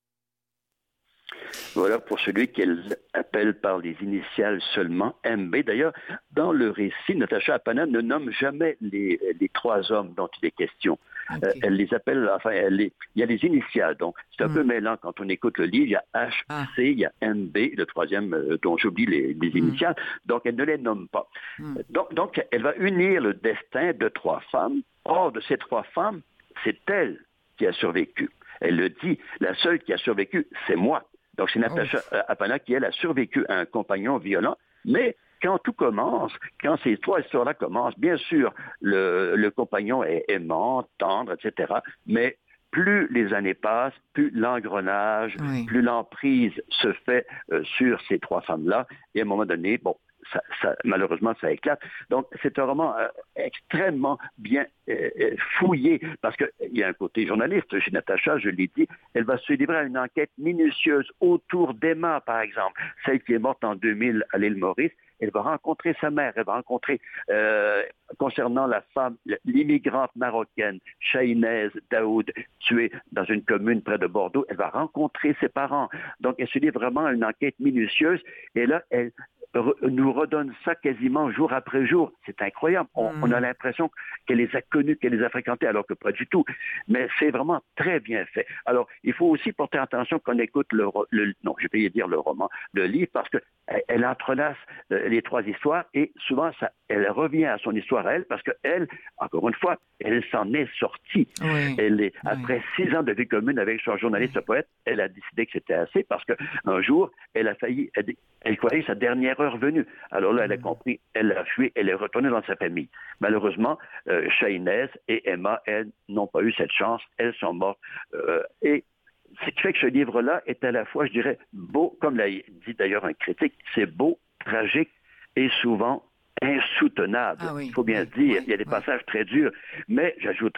Voilà pour celui qu'elle appelle par les initiales seulement M B. D'ailleurs, dans le récit, Natacha Apana ne nomme jamais les, les trois hommes dont il est question. Okay. Euh, elle les appelle, enfin, elle les, il y a les initiales, donc c'est un mm. peu mêlant quand on écoute le livre. Il y a H C, ah. il y a M B, le troisième euh, dont j'oublie les, les initiales, mm. donc elle ne les nomme pas. Mm. Donc, donc, elle va unir le destin de trois femmes. Or, de ces trois femmes, c'est elle qui a survécu. Elle le dit, la seule qui a survécu, c'est moi. Donc, c'est Natacha oh. Apana qui, elle, a survécu à un compagnon violent. Mais quand tout commence, quand ces trois histoires-là commencent, bien sûr, le, le compagnon est aimant, tendre, et cetera. Mais plus les années passent, plus l'engrenage, oui. plus l'emprise se fait euh, sur ces trois femmes-là. Et à un moment donné, bon, Ça, ça, malheureusement, ça éclate. Donc, c'est un roman euh, extrêmement bien euh, fouillé, parce qu'il y a un côté journaliste chez Natacha, je l'ai dit, elle va se livrer à une enquête minutieuse autour d'Emma, par exemple, celle qui est morte en deux mille à l'île Maurice. Elle va rencontrer sa mère, elle va rencontrer, euh, concernant la femme, l'immigrante marocaine, Shahinez Daoud, tuée dans une commune près de Bordeaux, elle va rencontrer ses parents. Donc, elle se livre vraiment à une enquête minutieuse, et là, elle nous redonne ça quasiment jour après jour. C'est incroyable. On, mmh. on a l'impression qu'elle les a connus, qu'elle les a fréquentés, alors que pas du tout. Mais c'est vraiment très bien fait. Alors, il faut aussi porter attention quand on écoute le, le non, je vais dire le roman, le livre, parce que elle entrelace les trois histoires et souvent, ça, elle revient à son histoire à elle, parce qu'elle, encore une fois, elle s'en est sortie. Oui. Elle est, oui. Après six ans de vie commune avec son journaliste oui. poète, elle a décidé que c'était assez, parce qu'un jour, elle a failli, elle, elle croyait sa dernière heure venue. Alors là, elle a compris, elle a fui, elle est retournée dans sa famille. Malheureusement, euh, Shahinez et Emma, elles, n'ont pas eu cette chance. Elles sont mortes. Euh, et ce qui fait que ce livre-là est à la fois, je dirais, beau, comme l'a dit d'ailleurs un critique, c'est beau, tragique et souvent insoutenable. Ah oui, il faut bien oui, dire, oui, il y a des oui. passages très durs, mais j'ajouterais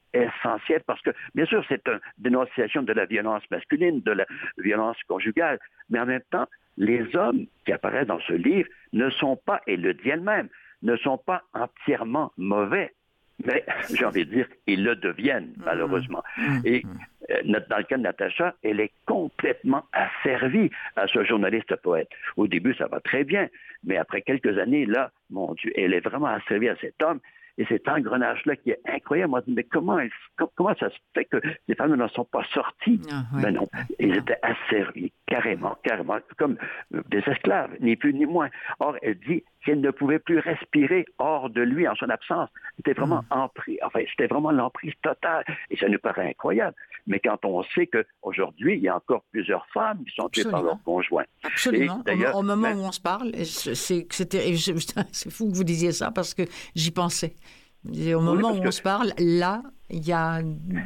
essentiel parce que, bien sûr, c'est une dénonciation de la violence masculine, de la violence conjugale, mais en même temps, les hommes qui apparaissent dans ce livre ne sont pas, et le dit elle-même, ne sont pas entièrement mauvais. Mais, j'ai envie de dire, ils le deviennent, malheureusement. Et euh, dans le cas de Natacha, elle est complètement asservie à ce journaliste poète. Au début, ça va très bien, mais après quelques années, là, mon Dieu, elle est vraiment asservie à cet homme. Et cet engrenage-là qui est incroyable, moi, je me dis, mais comment, elle, comment ça se fait que les femmes ne sont pas sorties? Ah, ouais. Ben non, ils étaient asservis, carrément, carrément, comme des esclaves, ni plus ni moins. Or, elle dit qu'elle ne pouvait plus respirer hors de lui en son absence. C'était vraiment mmh. emprise, enfin, c'était vraiment l'emprise totale. Et ça nous paraît incroyable. Mais quand on sait qu'aujourd'hui, il y a encore plusieurs femmes qui sont tuées par leur conjoint. Absolument. Et, au, au moment ben, où on se parle, c'est, c'était, c'est fou que vous disiez ça parce que j'y pensais. Au moment oui, où on que... se parle, là, il y a...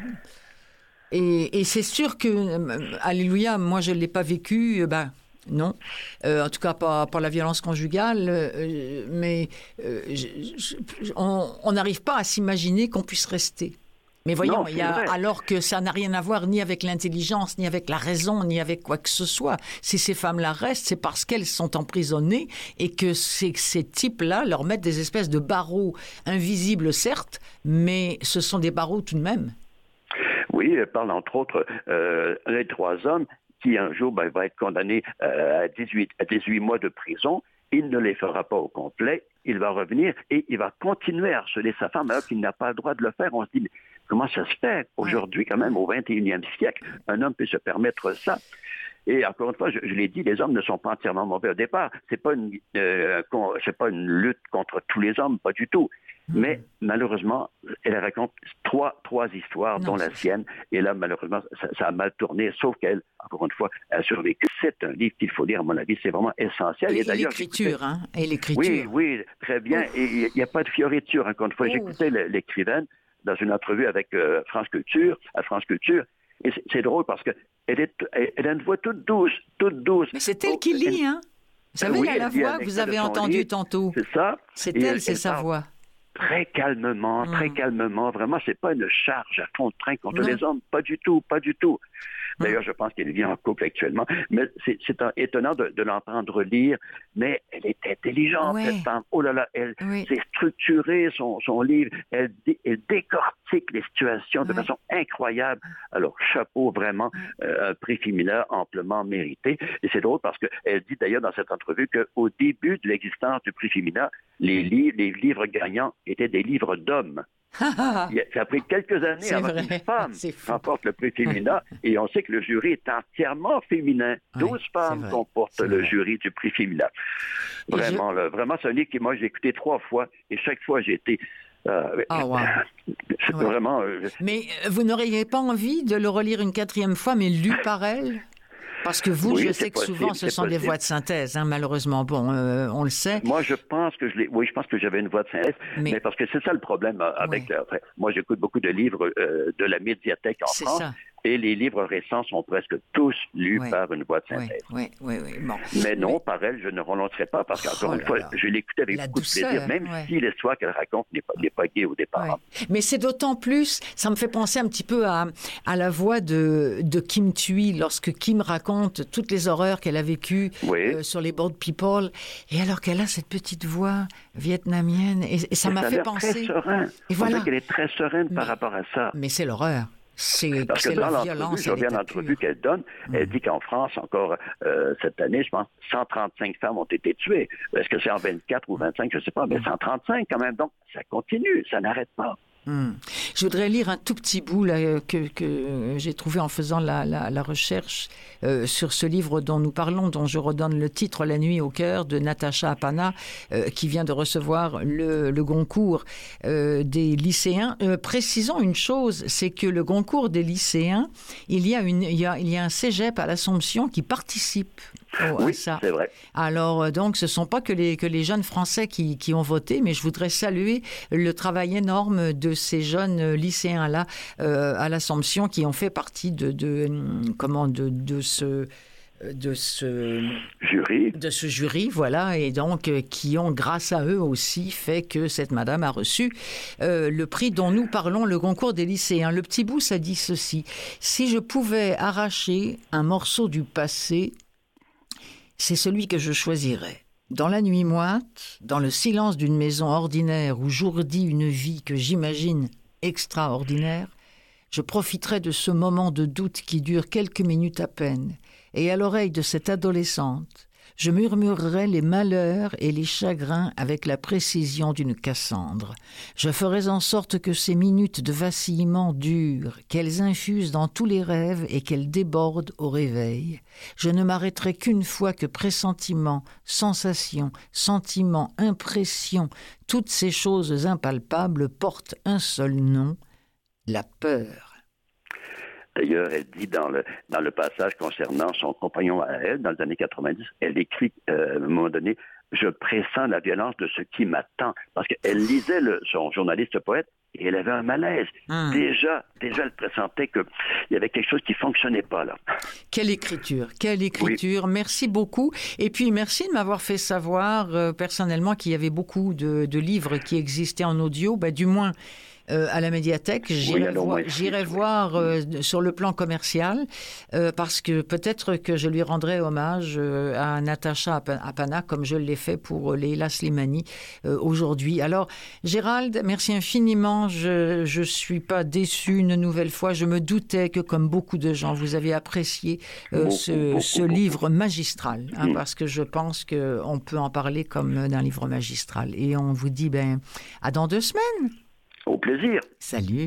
Et, et c'est sûr que, euh, alléluia, moi je ne l'ai pas vécu, euh, ben non, euh, en tout cas pas, pas la violence conjugale, euh, mais euh, je, je, on n'arrive pas à s'imaginer qu'on puisse rester. Mais voyons, non, il y a, alors que ça n'a rien à voir ni avec l'intelligence, ni avec la raison, ni avec quoi que ce soit. Si ces femmes-là restent, c'est parce qu'elles sont emprisonnées et que ces, ces types-là leur mettent des espèces de barreaux invisibles, certes, mais ce sont des barreaux tout de même. Oui, elle parle entre autres euh, un des trois hommes qui un jour ben, va être condamné euh, à, dix-huit, à dix-huit mois de prison. Il ne les fera pas au complet. Il va revenir et il va continuer à harceler sa femme alors qu'il n'a pas le droit de le faire. On se dit, mais comment ça se fait aujourd'hui, quand même, au vingt et unième siècle, un homme peut se permettre ça? Et encore une fois, je, je l'ai dit, les hommes ne sont pas entièrement mauvais au départ. C'est pas une, euh, c'est pas une lutte contre tous les hommes, pas du tout. Mmh. Mais malheureusement, elle raconte trois, trois histoires, non, dont la sienne. Et là, malheureusement, ça, ça a mal tourné, sauf qu'elle, encore une fois, a survécu. C'est un livre qu'il faut lire, à mon avis, c'est vraiment essentiel. Et, et d'ailleurs, l'écriture, hein? Et l'écriture. Oui, oui, très bien. Ouf. Et il n'y a pas de fioriture, encore une fois. Ouf. J'écoutais l'écrivaine dans une entrevue avec euh, France Culture, à France Culture. Et c'est, c'est drôle parce qu'elle elle, elle a une voix toute douce, toute douce. Mais c'est elle qui lit, elle, hein? Vous savez, oui, la voix que vous avez entendue livre, tantôt. C'est ça. C'est elle, elle, c'est elle sa voix. Très calmement, très mmh. calmement. Vraiment, c'est pas une charge à fond de train contre non. les hommes. Pas du tout, pas du tout. D'ailleurs, je pense qu'elle vit en couple actuellement. Mais c'est, c'est étonnant de, de l'entendre lire. Mais elle est intelligente, ouais. cette femme. Oh là là, elle oui. s'est structurée, son, son livre. Elle, dé, elle décortique les situations de ouais. façon incroyable. Alors, chapeau, vraiment, euh, un prix Femina amplement mérité. Et c'est drôle parce qu'elle dit d'ailleurs dans cette entrevue qu'au début de l'existence du prix Femina, les livres, les livres gagnants étaient des livres d'hommes. Ça a pris quelques années c'est avant qu'une femme remporte le prix Femina et on sait que le jury est entièrement féminin. douze oui, femmes comportent le vrai. jury du prix Femina. Vraiment, je... là, vraiment, c'est un livre que moi j'ai écouté trois fois et chaque fois j'ai été... Euh, oh, wow. C'est ouais. vraiment... Euh... Mais vous n'auriez pas envie de le relire une quatrième fois, mais lu par elle? Parce que vous, oui, je sais que possible, souvent, ce sont possible. des voix de synthèse, hein, malheureusement. Bon, euh, on le sait. Moi, je pense que je l'ai. Oui, je pense que j'avais une voix de synthèse, mais, mais parce que c'est ça le problème avec. Oui. Enfin, moi, j'écoute beaucoup de livres euh, de la médiathèque en c'est France. Ça. Et les livres récents sont presque tous lus oui. par une voix de synthèse. Oui, oui, oui. oui. Bon. Mais non, mais... par elle, je ne renoncerai pas parce qu'encore oh une fois, là. je l'écoute avec La beaucoup douceur, de plaisir, même ouais. si l'histoire qu'elle raconte n'est pas, n'est pas gaie au départ. Ouais. Mais c'est d'autant plus, ça me fait penser un petit peu à, à la voix de, de Kim Thuy lorsque Kim raconte toutes les horreurs qu'elle a vécues oui. euh, sur les Boat People. Et alors qu'elle a cette petite voix vietnamienne, et, et ça et m'a ça fait penser. Très serein. Et voilà. qu'elle est très sereine mais, par rapport à ça. Mais c'est l'horreur. C'est, Parce que c'est dans la l'entrevue, je reviens à l'entrevue qu'elle donne, mmh. elle dit qu'en France, encore euh, cette année, je pense, cent trente-cinq femmes ont été tuées. Est-ce que c'est en vingt-quatre ou vingt-cinq, je ne sais pas, mais cent trente-cinq quand même. Donc, ça continue, ça n'arrête pas. Hum. Je voudrais lire un tout petit bout là, que, que j'ai trouvé en faisant la, la, la recherche euh, sur ce livre dont nous parlons, dont je redonne le titre « La nuit au cœur » de Natacha Apana, euh, qui vient de recevoir le, le Goncourt euh, des lycéens. Euh, précisons une chose, c'est que le Goncourt des lycéens, il y a, une, il y a, il y a un cégep à l'Assomption qui participe Oh, oui, ça. c'est vrai. Alors, donc, ce ne sont pas que les, que les jeunes Français qui, qui ont voté, mais je voudrais saluer le travail énorme de ces jeunes lycéens-là euh, à l'Assomption qui ont fait partie de, de, comment, de, de ce... de ce jury, de ce jury, voilà, et donc euh, qui ont, grâce à eux aussi, fait que cette madame a reçu euh, le prix dont nous parlons, le concours des lycéens. Le petit bout, ça dit ceci: si je pouvais arracher un morceau du passé, c'est celui que je choisirais. Dans la nuit moite, dans le silence d'une maison ordinaire où jourdit une vie que j'imagine extraordinaire, je profiterai de ce moment de doute qui dure quelques minutes à peine, et à l'oreille de cette adolescente, je murmurerai les malheurs et les chagrins avec la précision d'une Cassandre. Je ferai en sorte que ces minutes de vacillement durent, qu'elles infusent dans tous les rêves et qu'elles débordent au réveil. Je ne m'arrêterai qu'une fois que pressentiment, sensation, sentiment, impression, toutes ces choses impalpables portent un seul nom, la peur. D'ailleurs, elle dit dans le, dans le passage concernant son compagnon à elle, dans les années quatre-vingt-dix, elle écrit euh, à un moment donné « Je pressens la violence de ce qui m'attend ». Parce qu'elle lisait le, son journaliste poète et elle avait un malaise. Hum. Déjà, déjà, elle pressentait qu'il y avait quelque chose qui ne fonctionnait pas là. Quelle écriture, quelle écriture. Oui. Merci beaucoup. Et puis, merci de m'avoir fait savoir euh, personnellement qu'il y avait beaucoup de, de livres qui existaient en audio, bah, du moins... Euh, à la médiathèque, j'irai oui, voir, j'irai voir euh, sur le plan commercial, euh, parce que peut-être que je lui rendrai hommage euh, à Natacha Apana, comme je l'ai fait pour Leila Slimani euh, aujourd'hui. Alors, Gérald, merci infiniment. Je ne suis pas déçue une nouvelle fois. Je me doutais que, comme beaucoup de gens, vous avez apprécié euh, beaucoup, ce, beaucoup, ce beaucoup. livre magistral, hein, mmh. parce que je pense qu'on peut en parler comme d'un livre magistral. Et on vous dit ben, à dans deux semaines. Au plaisir. Salut.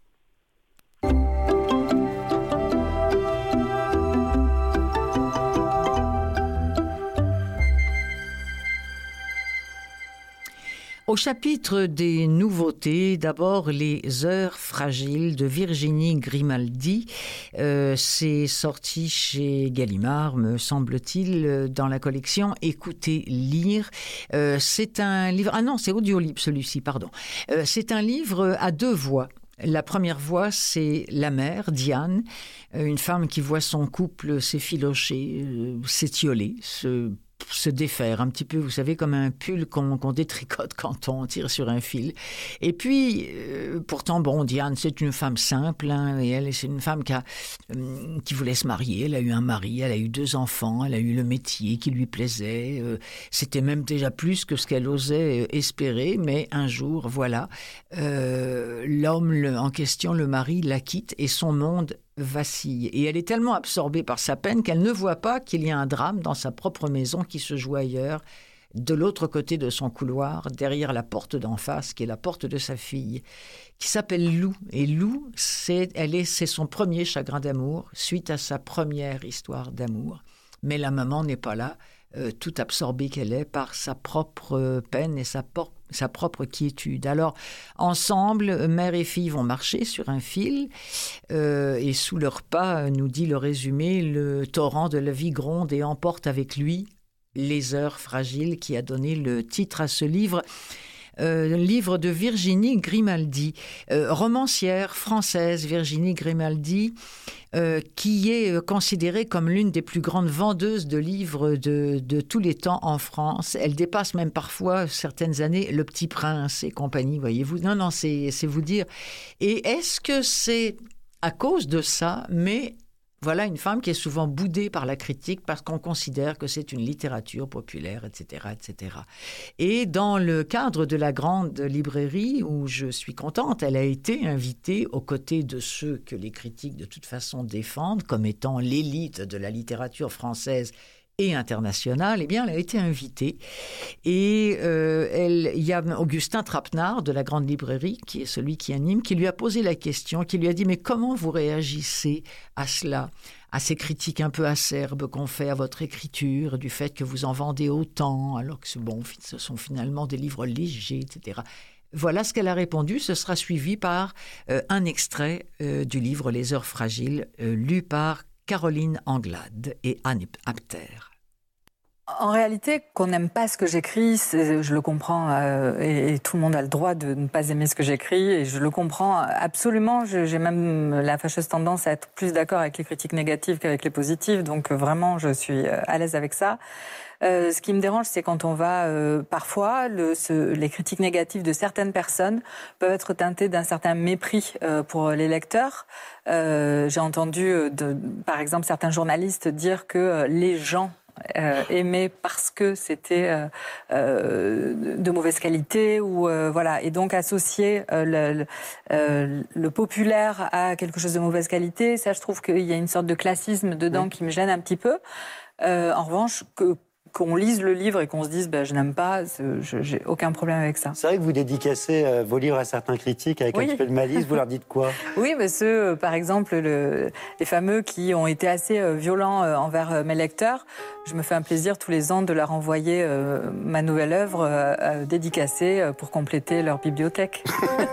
Au chapitre des nouveautés, d'abord les heures fragiles de Virginie Grimaldi. Euh, c'est sorti chez Gallimard, me semble-t-il, dans la collection Écoutez, lire. Euh, c'est un livre... Ah non, c'est Audiolib celui-ci, pardon. Euh, c'est un livre à deux voix. La première voix, c'est la mère, Diane, une femme qui voit son couple s'effilocher, euh, s'étioler, se se défaire un petit peu, vous savez, comme un pull qu'on, qu'on détricote quand on tire sur un fil. Et puis, euh, pourtant, bon, Diane, c'est une femme simple, hein, et elle, c'est une femme qui, a, euh, qui voulait se marier. Elle a eu un mari, elle a eu deux enfants, elle a eu le métier qui lui plaisait. Euh, c'était même déjà plus que ce qu'elle osait espérer, mais un jour, voilà, euh, l'homme le, en question, le mari, la quitte et son monde vacille. Et elle est tellement absorbée par sa peine qu'elle ne voit pas qu'il y a un drame dans sa propre maison qui se joue ailleurs, de l'autre côté de son couloir, derrière la porte d'en face, qui est la porte de sa fille, qui s'appelle Lou. Et Lou, c'est, elle est, c'est son premier chagrin d'amour, suite à sa première histoire d'amour. Mais la maman n'est pas là, euh, toute absorbée qu'elle est par sa propre peine et sa porte sa propre quiétude. Alors, ensemble, mère et fille vont marcher sur un fil euh, et sous leurs pas, nous dit le résumé, le torrent de la vie gronde et emporte avec lui les heures fragiles qui a donné le titre à ce livre. Euh, livre de Virginie Grimaldi, euh, romancière française, Virginie Grimaldi, euh, qui est considérée comme l'une des plus grandes vendeuses de livres de, de tous les temps en France. Elle dépasse même parfois, certaines années, Le Petit Prince et compagnie, voyez-vous. Non, non, c'est, c'est vous dire. Et est-ce que c'est à cause de ça, mais... Voilà une femme qui est souvent boudée par la critique parce qu'on considère que c'est une littérature populaire, et cetera, et cetera. Et dans le cadre de la grande librairie où je suis contente, elle a été invitée aux côtés de ceux que les critiques de toute façon défendent comme étant l'élite de la littérature française et internationale, eh bien, elle a été invitée. Et euh, elle, il y a Augustin Trapenard de la Grande Librairie, qui est celui qui anime, qui lui a posé la question, qui lui a dit « Mais comment vous réagissez à cela, à ces critiques un peu acerbes qu'on fait à votre écriture, du fait que vous en vendez autant, alors que bon, ce sont finalement des livres légers, et cetera » Voilà ce qu'elle a répondu. Ce sera suivi par euh, un extrait euh, du livre « Les heures fragiles », euh, lu par Caroline Anglade et Anne Apter. En réalité, qu'on n'aime pas ce que j'écris, c'est, je le comprends, euh, et, et tout le monde a le droit de ne pas aimer ce que j'écris, et je le comprends absolument. Je, j'ai même la fâcheuse tendance à être plus d'accord avec les critiques négatives qu'avec les positives, donc euh, vraiment, je suis à l'aise avec ça. Euh, ce qui me dérange, c'est quand on va, euh, parfois, le, ce, les critiques négatives de certaines personnes peuvent être teintées d'un certain mépris euh, pour les lecteurs. Euh, j'ai entendu, de, par exemple, certains journalistes dire que les gens Euh, aimé parce que c'était euh, euh, de mauvaise qualité ou euh, voilà, et donc associer euh, le, le, euh, le populaire à quelque chose de mauvaise qualité, ça je trouve qu'il y a une sorte de classisme dedans oui. qui me gêne un petit peu. Euh, en revanche, que qu'on lise le livre et qu'on se dise ben, je n'aime pas, je, j'ai aucun problème avec ça. C'est vrai que vous dédicacez euh, vos livres à certains critiques avec oui. un petit peu de malice, vous leur dites quoi? Oui, mais ceux, euh, par exemple, le, les fameux qui ont été assez euh, violents euh, envers euh, mes lecteurs, je me fais un plaisir tous les ans de leur envoyer euh, ma nouvelle œuvre euh, euh, dédicacée euh, pour compléter leur bibliothèque.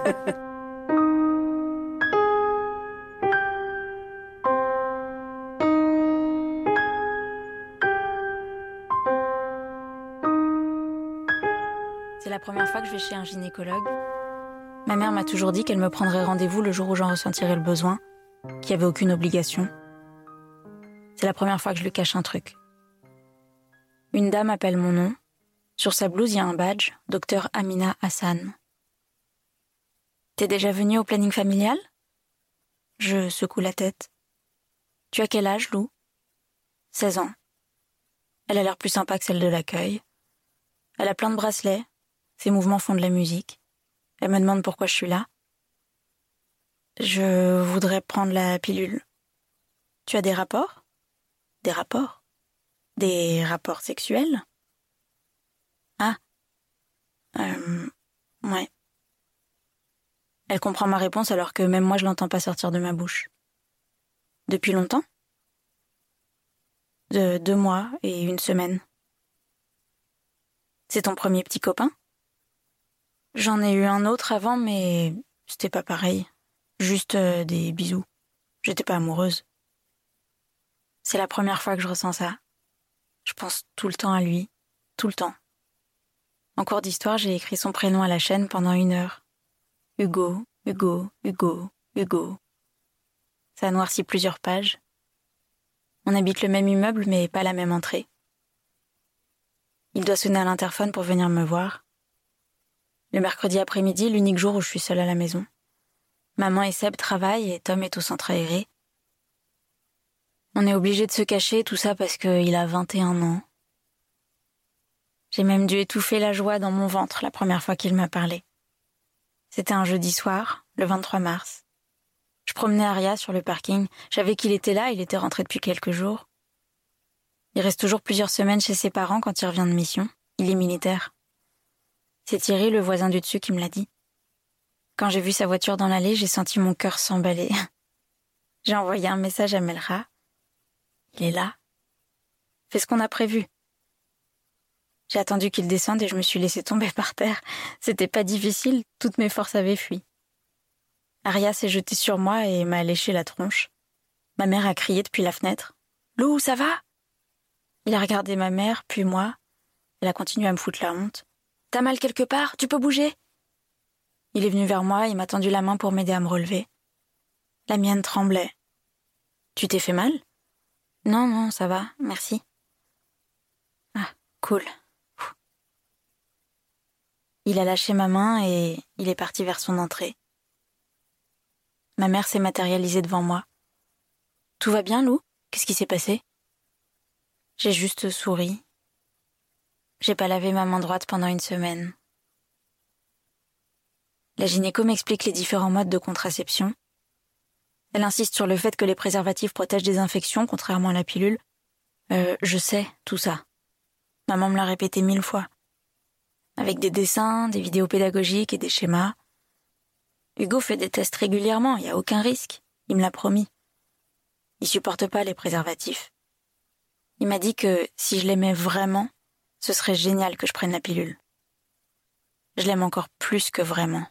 C'est la première fois que je vais chez un gynécologue. Ma mère m'a toujours dit qu'elle me prendrait rendez-vous le jour où j'en ressentirais le besoin, qu'il n'y avait aucune obligation. C'est la première fois que je lui cache un truc. Une dame appelle mon nom. Sur sa blouse, il y a un badge, docteur Amina Hassan. T'es déjà venue au planning familial? Je secoue la tête. Tu as quel âge, Lou? seize ans. Elle a l'air plus sympa que celle de l'accueil. Elle a plein de bracelets. Ses mouvements font de la musique. Elle me demande pourquoi je suis là. Je voudrais prendre la pilule. Tu as des rapports? Des rapports? Des rapports sexuels? Ah. Euh... Ouais. Elle comprend ma réponse alors que même moi je l'entends pas sortir de ma bouche. Depuis longtemps? De deux mois et une semaine. C'est ton premier petit copain? J'en ai eu un autre avant, mais c'était pas pareil. Juste euh, des bisous. J'étais pas amoureuse. C'est la première fois que je ressens ça. Je pense tout le temps à lui. Tout le temps. En cours d'histoire, j'ai écrit son prénom à la chaîne pendant une heure. Hugo, Hugo, Hugo, Hugo. Ça a noirci plusieurs pages. On habite le même immeuble, mais pas la même entrée. Il doit sonner à l'interphone pour venir me voir. Le mercredi après-midi, l'unique jour où je suis seule à la maison. Maman et Seb travaillent et Tom est au centre aéré. On est obligé de se cacher, tout ça parce qu'il a vingt et un ans. J'ai même dû étouffer la joie dans mon ventre la première fois qu'il m'a parlé. C'était un jeudi soir, le vingt-trois mars. Je promenais Aria sur le parking. Je savais qu'il était là, il était rentré depuis quelques jours. Il reste toujours plusieurs semaines chez ses parents quand il revient de mission. Il est militaire. C'est Thierry, le voisin du dessus, qui me l'a dit. Quand j'ai vu sa voiture dans l'allée, j'ai senti mon cœur s'emballer. J'ai envoyé un message à Melra. Il est là. Fais ce qu'on a prévu. J'ai attendu qu'il descende et je me suis laissée tomber par terre. C'était pas difficile, toutes mes forces avaient fui. Aria s'est jetée sur moi et m'a léché la tronche. Ma mère a crié depuis la fenêtre. « Lou, ça va ?» Il a regardé ma mère, puis moi. Elle a continué à me foutre la honte. « T'as mal quelque part? Tu peux bouger ?» Il est venu vers moi, il m'a tendu la main pour m'aider à me relever. La mienne tremblait. « Tu t'es fait mal? » ?»« Non, non, ça va, merci. » »« Ah, cool. » Il a lâché ma main et il est parti vers son entrée. Ma mère s'est matérialisée devant moi. « Tout va bien, Lou? Qu'est-ce qui s'est passé ?» J'ai juste souri. J'ai pas lavé ma main droite pendant une semaine. La gynéco m'explique les différents modes de contraception. Elle insiste sur le fait que les préservatifs protègent des infections, contrairement à la pilule. Euh, je sais, tout ça. Maman me l'a répété mille fois. Avec des dessins, des vidéos pédagogiques et des schémas. Hugo fait des tests régulièrement, il n'y a aucun risque. Il me l'a promis. Il supporte pas les préservatifs. Il m'a dit que si je l'aimais vraiment, ce serait génial que je prenne la pilule. Je l'aime encore plus que vraiment.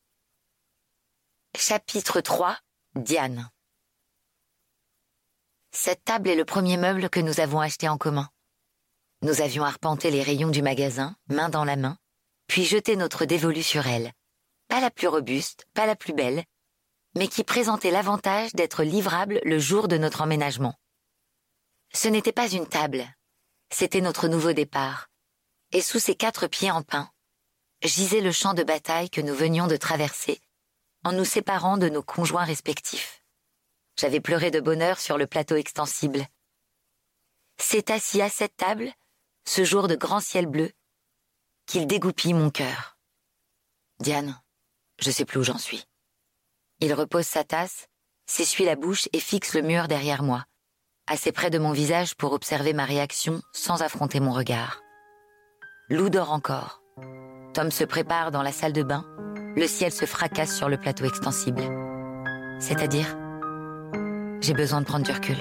Chapitre trois. Diane. Cette table est le premier meuble que nous avons acheté en commun. Nous avions arpenté les rayons du magasin, main dans la main, puis jeté notre dévolu sur elle. Pas la plus robuste, pas la plus belle, mais qui présentait l'avantage d'être livrable le jour de notre emménagement. Ce n'était pas une table, c'était notre nouveau départ. Et sous ses quatre pieds en pin, gisait le champ de bataille que nous venions de traverser, en nous séparant de nos conjoints respectifs. J'avais pleuré de bonheur sur le plateau extensible. C'est assis à cette table, ce jour de grand ciel bleu, qu'il dégoupille mon cœur. Diane, je sais plus où j'en suis. Il repose sa tasse, s'essuie la bouche et fixe le mur derrière moi, assez près de mon visage pour observer ma réaction sans affronter mon regard. Lou dort encore. Tom se prépare dans la salle de bain. Le ciel se fracasse sur le plateau extensible. C'est-à-dire, j'ai besoin de prendre du recul.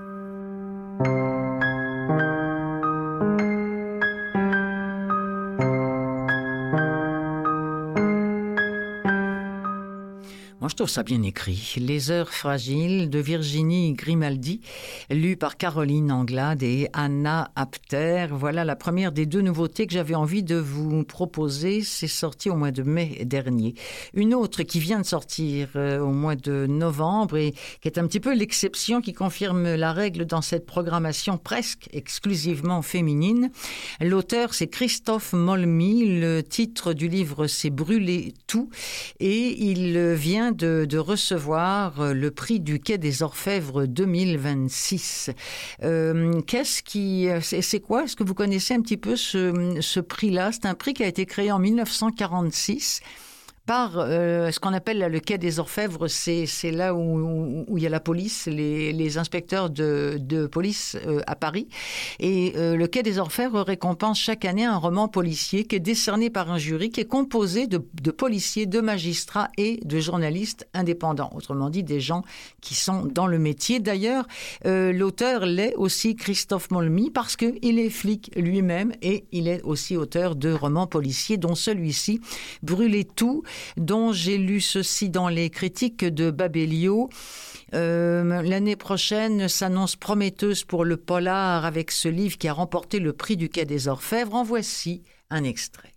Moi, je trouve ça bien écrit. Les heures fragiles de Virginie Grimaldi, lue par Caroline Anglade et Anna Apter. Voilà la première des deux nouveautés que j'avais envie de vous proposer. C'est sorti au mois de mai dernier. Une autre qui vient de sortir euh, au mois de novembre et qui est un petit peu l'exception qui confirme la règle dans cette programmation presque exclusivement féminine. L'auteur, c'est Christophe Molmy. Le titre du livre, c'est Brûler tout. Et il vient De, de recevoir le prix du Quai des Orfèvres deux mille vingt-six. Euh, qu'est-ce qui, c'est, c'est quoi? Est-ce que vous connaissez un petit peu ce, ce prix-là? C'est un prix qui a été créé en mille neuf cent quarante-six par euh, ce qu'on appelle là, le Quai des Orfèvres. C'est, c'est là où, où, où il y a la police, les, les inspecteurs de, de police euh, à Paris. Et euh, le Quai des Orfèvres récompense chaque année un roman policier qui est décerné par un jury qui est composé de, de policiers, de magistrats et de journalistes indépendants. Autrement dit, des gens qui sont dans le métier. D'ailleurs, euh, l'auteur l'est aussi Christophe Molmy parce qu'il est flic lui-même et il est aussi auteur de romans policiers, dont celui-ci, Brûler tout, dont j'ai lu ceci dans les critiques de Babelio. Euh, l'année prochaine s'annonce prometteuse pour le polar avec ce livre qui a remporté le prix du Quai des Orfèvres. En voici un extrait.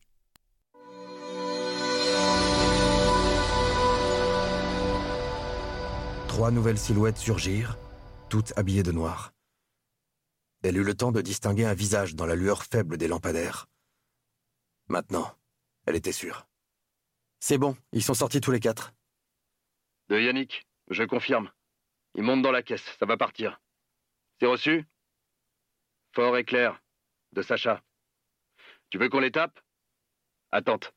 Trois nouvelles silhouettes surgirent, toutes habillées de noir. Elle eut le temps de distinguer un visage dans la lueur faible des lampadaires. Maintenant, elle était sûre. C'est bon, ils sont sortis tous les quatre. De Yannick, je confirme. Il monte dans la caisse, ça va partir. C'est reçu? Fort et clair. De Sacha. Tu veux qu'on les tape? Attente.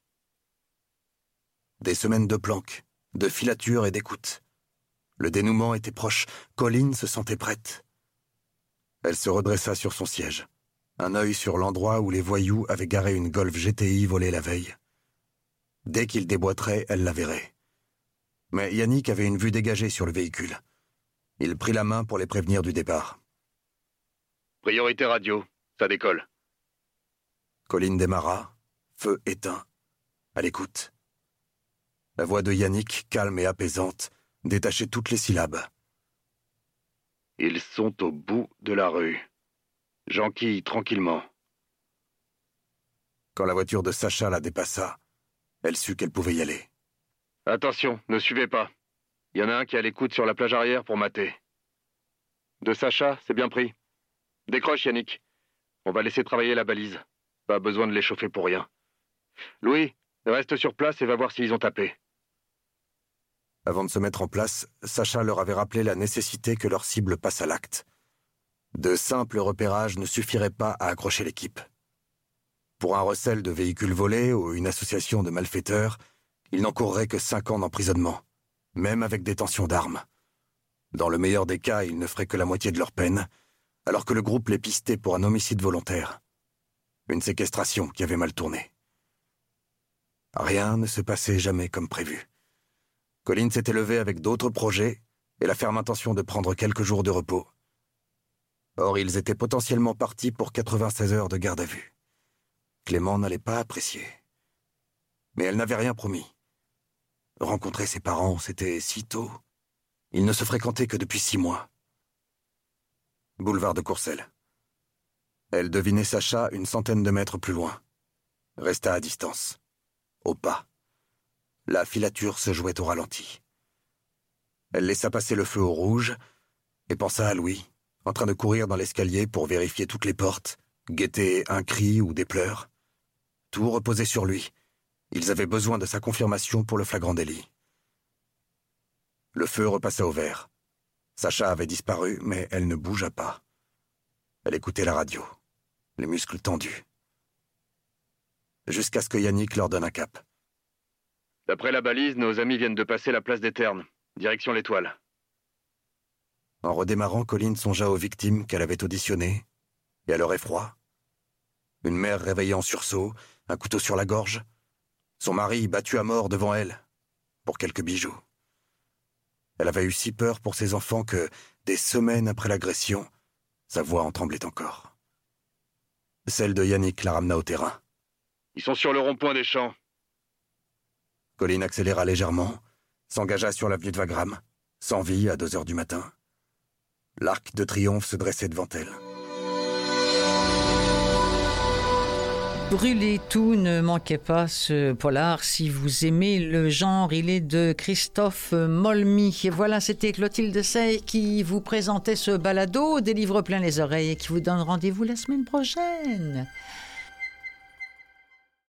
Des semaines de planques, de filatures et d'écoute. Le dénouement était proche. Colline se sentait prête. Elle se redressa sur son siège, un œil sur l'endroit où les voyous avaient garé une Golf G T I volée la veille. Dès qu'il déboîterait, elle la verrait. Mais Yannick avait une vue dégagée sur le véhicule. Il prit la main pour les prévenir du départ. Priorité radio, ça décolle. Colline démarra, feu éteint, à l'écoute. La voix de Yannick, calme et apaisante, détachait toutes les syllabes. Ils sont au bout de la rue. J'enquille tranquillement. Quand la voiture de Sacha la dépassa, elle sut qu'elle pouvait y aller. Attention, ne suivez pas. Il y en a un qui est à l'écoute sur la plage arrière pour mater. De Sacha, c'est bien pris. Décroche, Yannick. On va laisser travailler la balise. Pas besoin de l'échauffer pour rien. Louis, reste sur place et va voir s'ils ont tapé. Avant de se mettre en place, Sacha leur avait rappelé la nécessité que leur cible passe à l'acte. De simples repérages ne suffiraient pas à accrocher l'équipe. Pour un recel de véhicules volés ou une association de malfaiteurs, ils n'encourraient que cinq ans d'emprisonnement, même avec détention d'armes. Dans le meilleur des cas, ils ne feraient que la moitié de leur peine, alors que le groupe les pistait pour un homicide volontaire. Une séquestration qui avait mal tourné. Rien ne se passait jamais comme prévu. Colline s'était levée avec d'autres projets et la ferme intention de prendre quelques jours de repos. Or, ils étaient potentiellement partis pour quatre-vingt-seize heures de garde à vue. Clément n'allait pas apprécier. Mais elle n'avait rien promis. Rencontrer ses parents, c'était si tôt. Ils ne se fréquentaient que depuis six mois. boulevard de Courcelles. Elle devinait Sacha une centaine de mètres plus loin. Resta à distance. Au pas. La filature se jouait au ralenti. Elle laissa passer le feu au rouge et pensa à Louis, en train de courir dans l'escalier pour vérifier toutes les portes, guetter un cri ou des pleurs. Tout reposait sur lui. Ils avaient besoin de sa confirmation pour le flagrant délit. Le feu repassa au vert. Sacha avait disparu, mais elle ne bougea pas. Elle écoutait la radio, les muscles tendus. Jusqu'à ce que Yannick leur donne un cap. D'après la balise, nos amis viennent de passer la place des Ternes, direction l'Étoile. En redémarrant, Colline songea aux victimes qu'elle avait auditionnées et à leur effroi. Une mère réveillée en sursaut, un couteau sur la gorge. Son mari battu à mort devant elle, pour quelques bijoux. Elle avait eu si peur pour ses enfants que, des semaines après l'agression, sa voix en tremblait encore. Celle de Yannick la ramena au terrain. Ils sont sur le rond-point des champs. Colline accéléra légèrement, s'engagea sur l'avenue de Wagram, sans vie à deux heures du matin. L'arc de triomphe se dressait devant elle. Brûlez tout, ne manquez pas ce polar si vous aimez le genre. Il est de Christophe Molmy. Et voilà, c'était Clotilde Sey qui vous présentait ce balado des livres plein les oreilles et qui vous donne rendez-vous la semaine prochaine.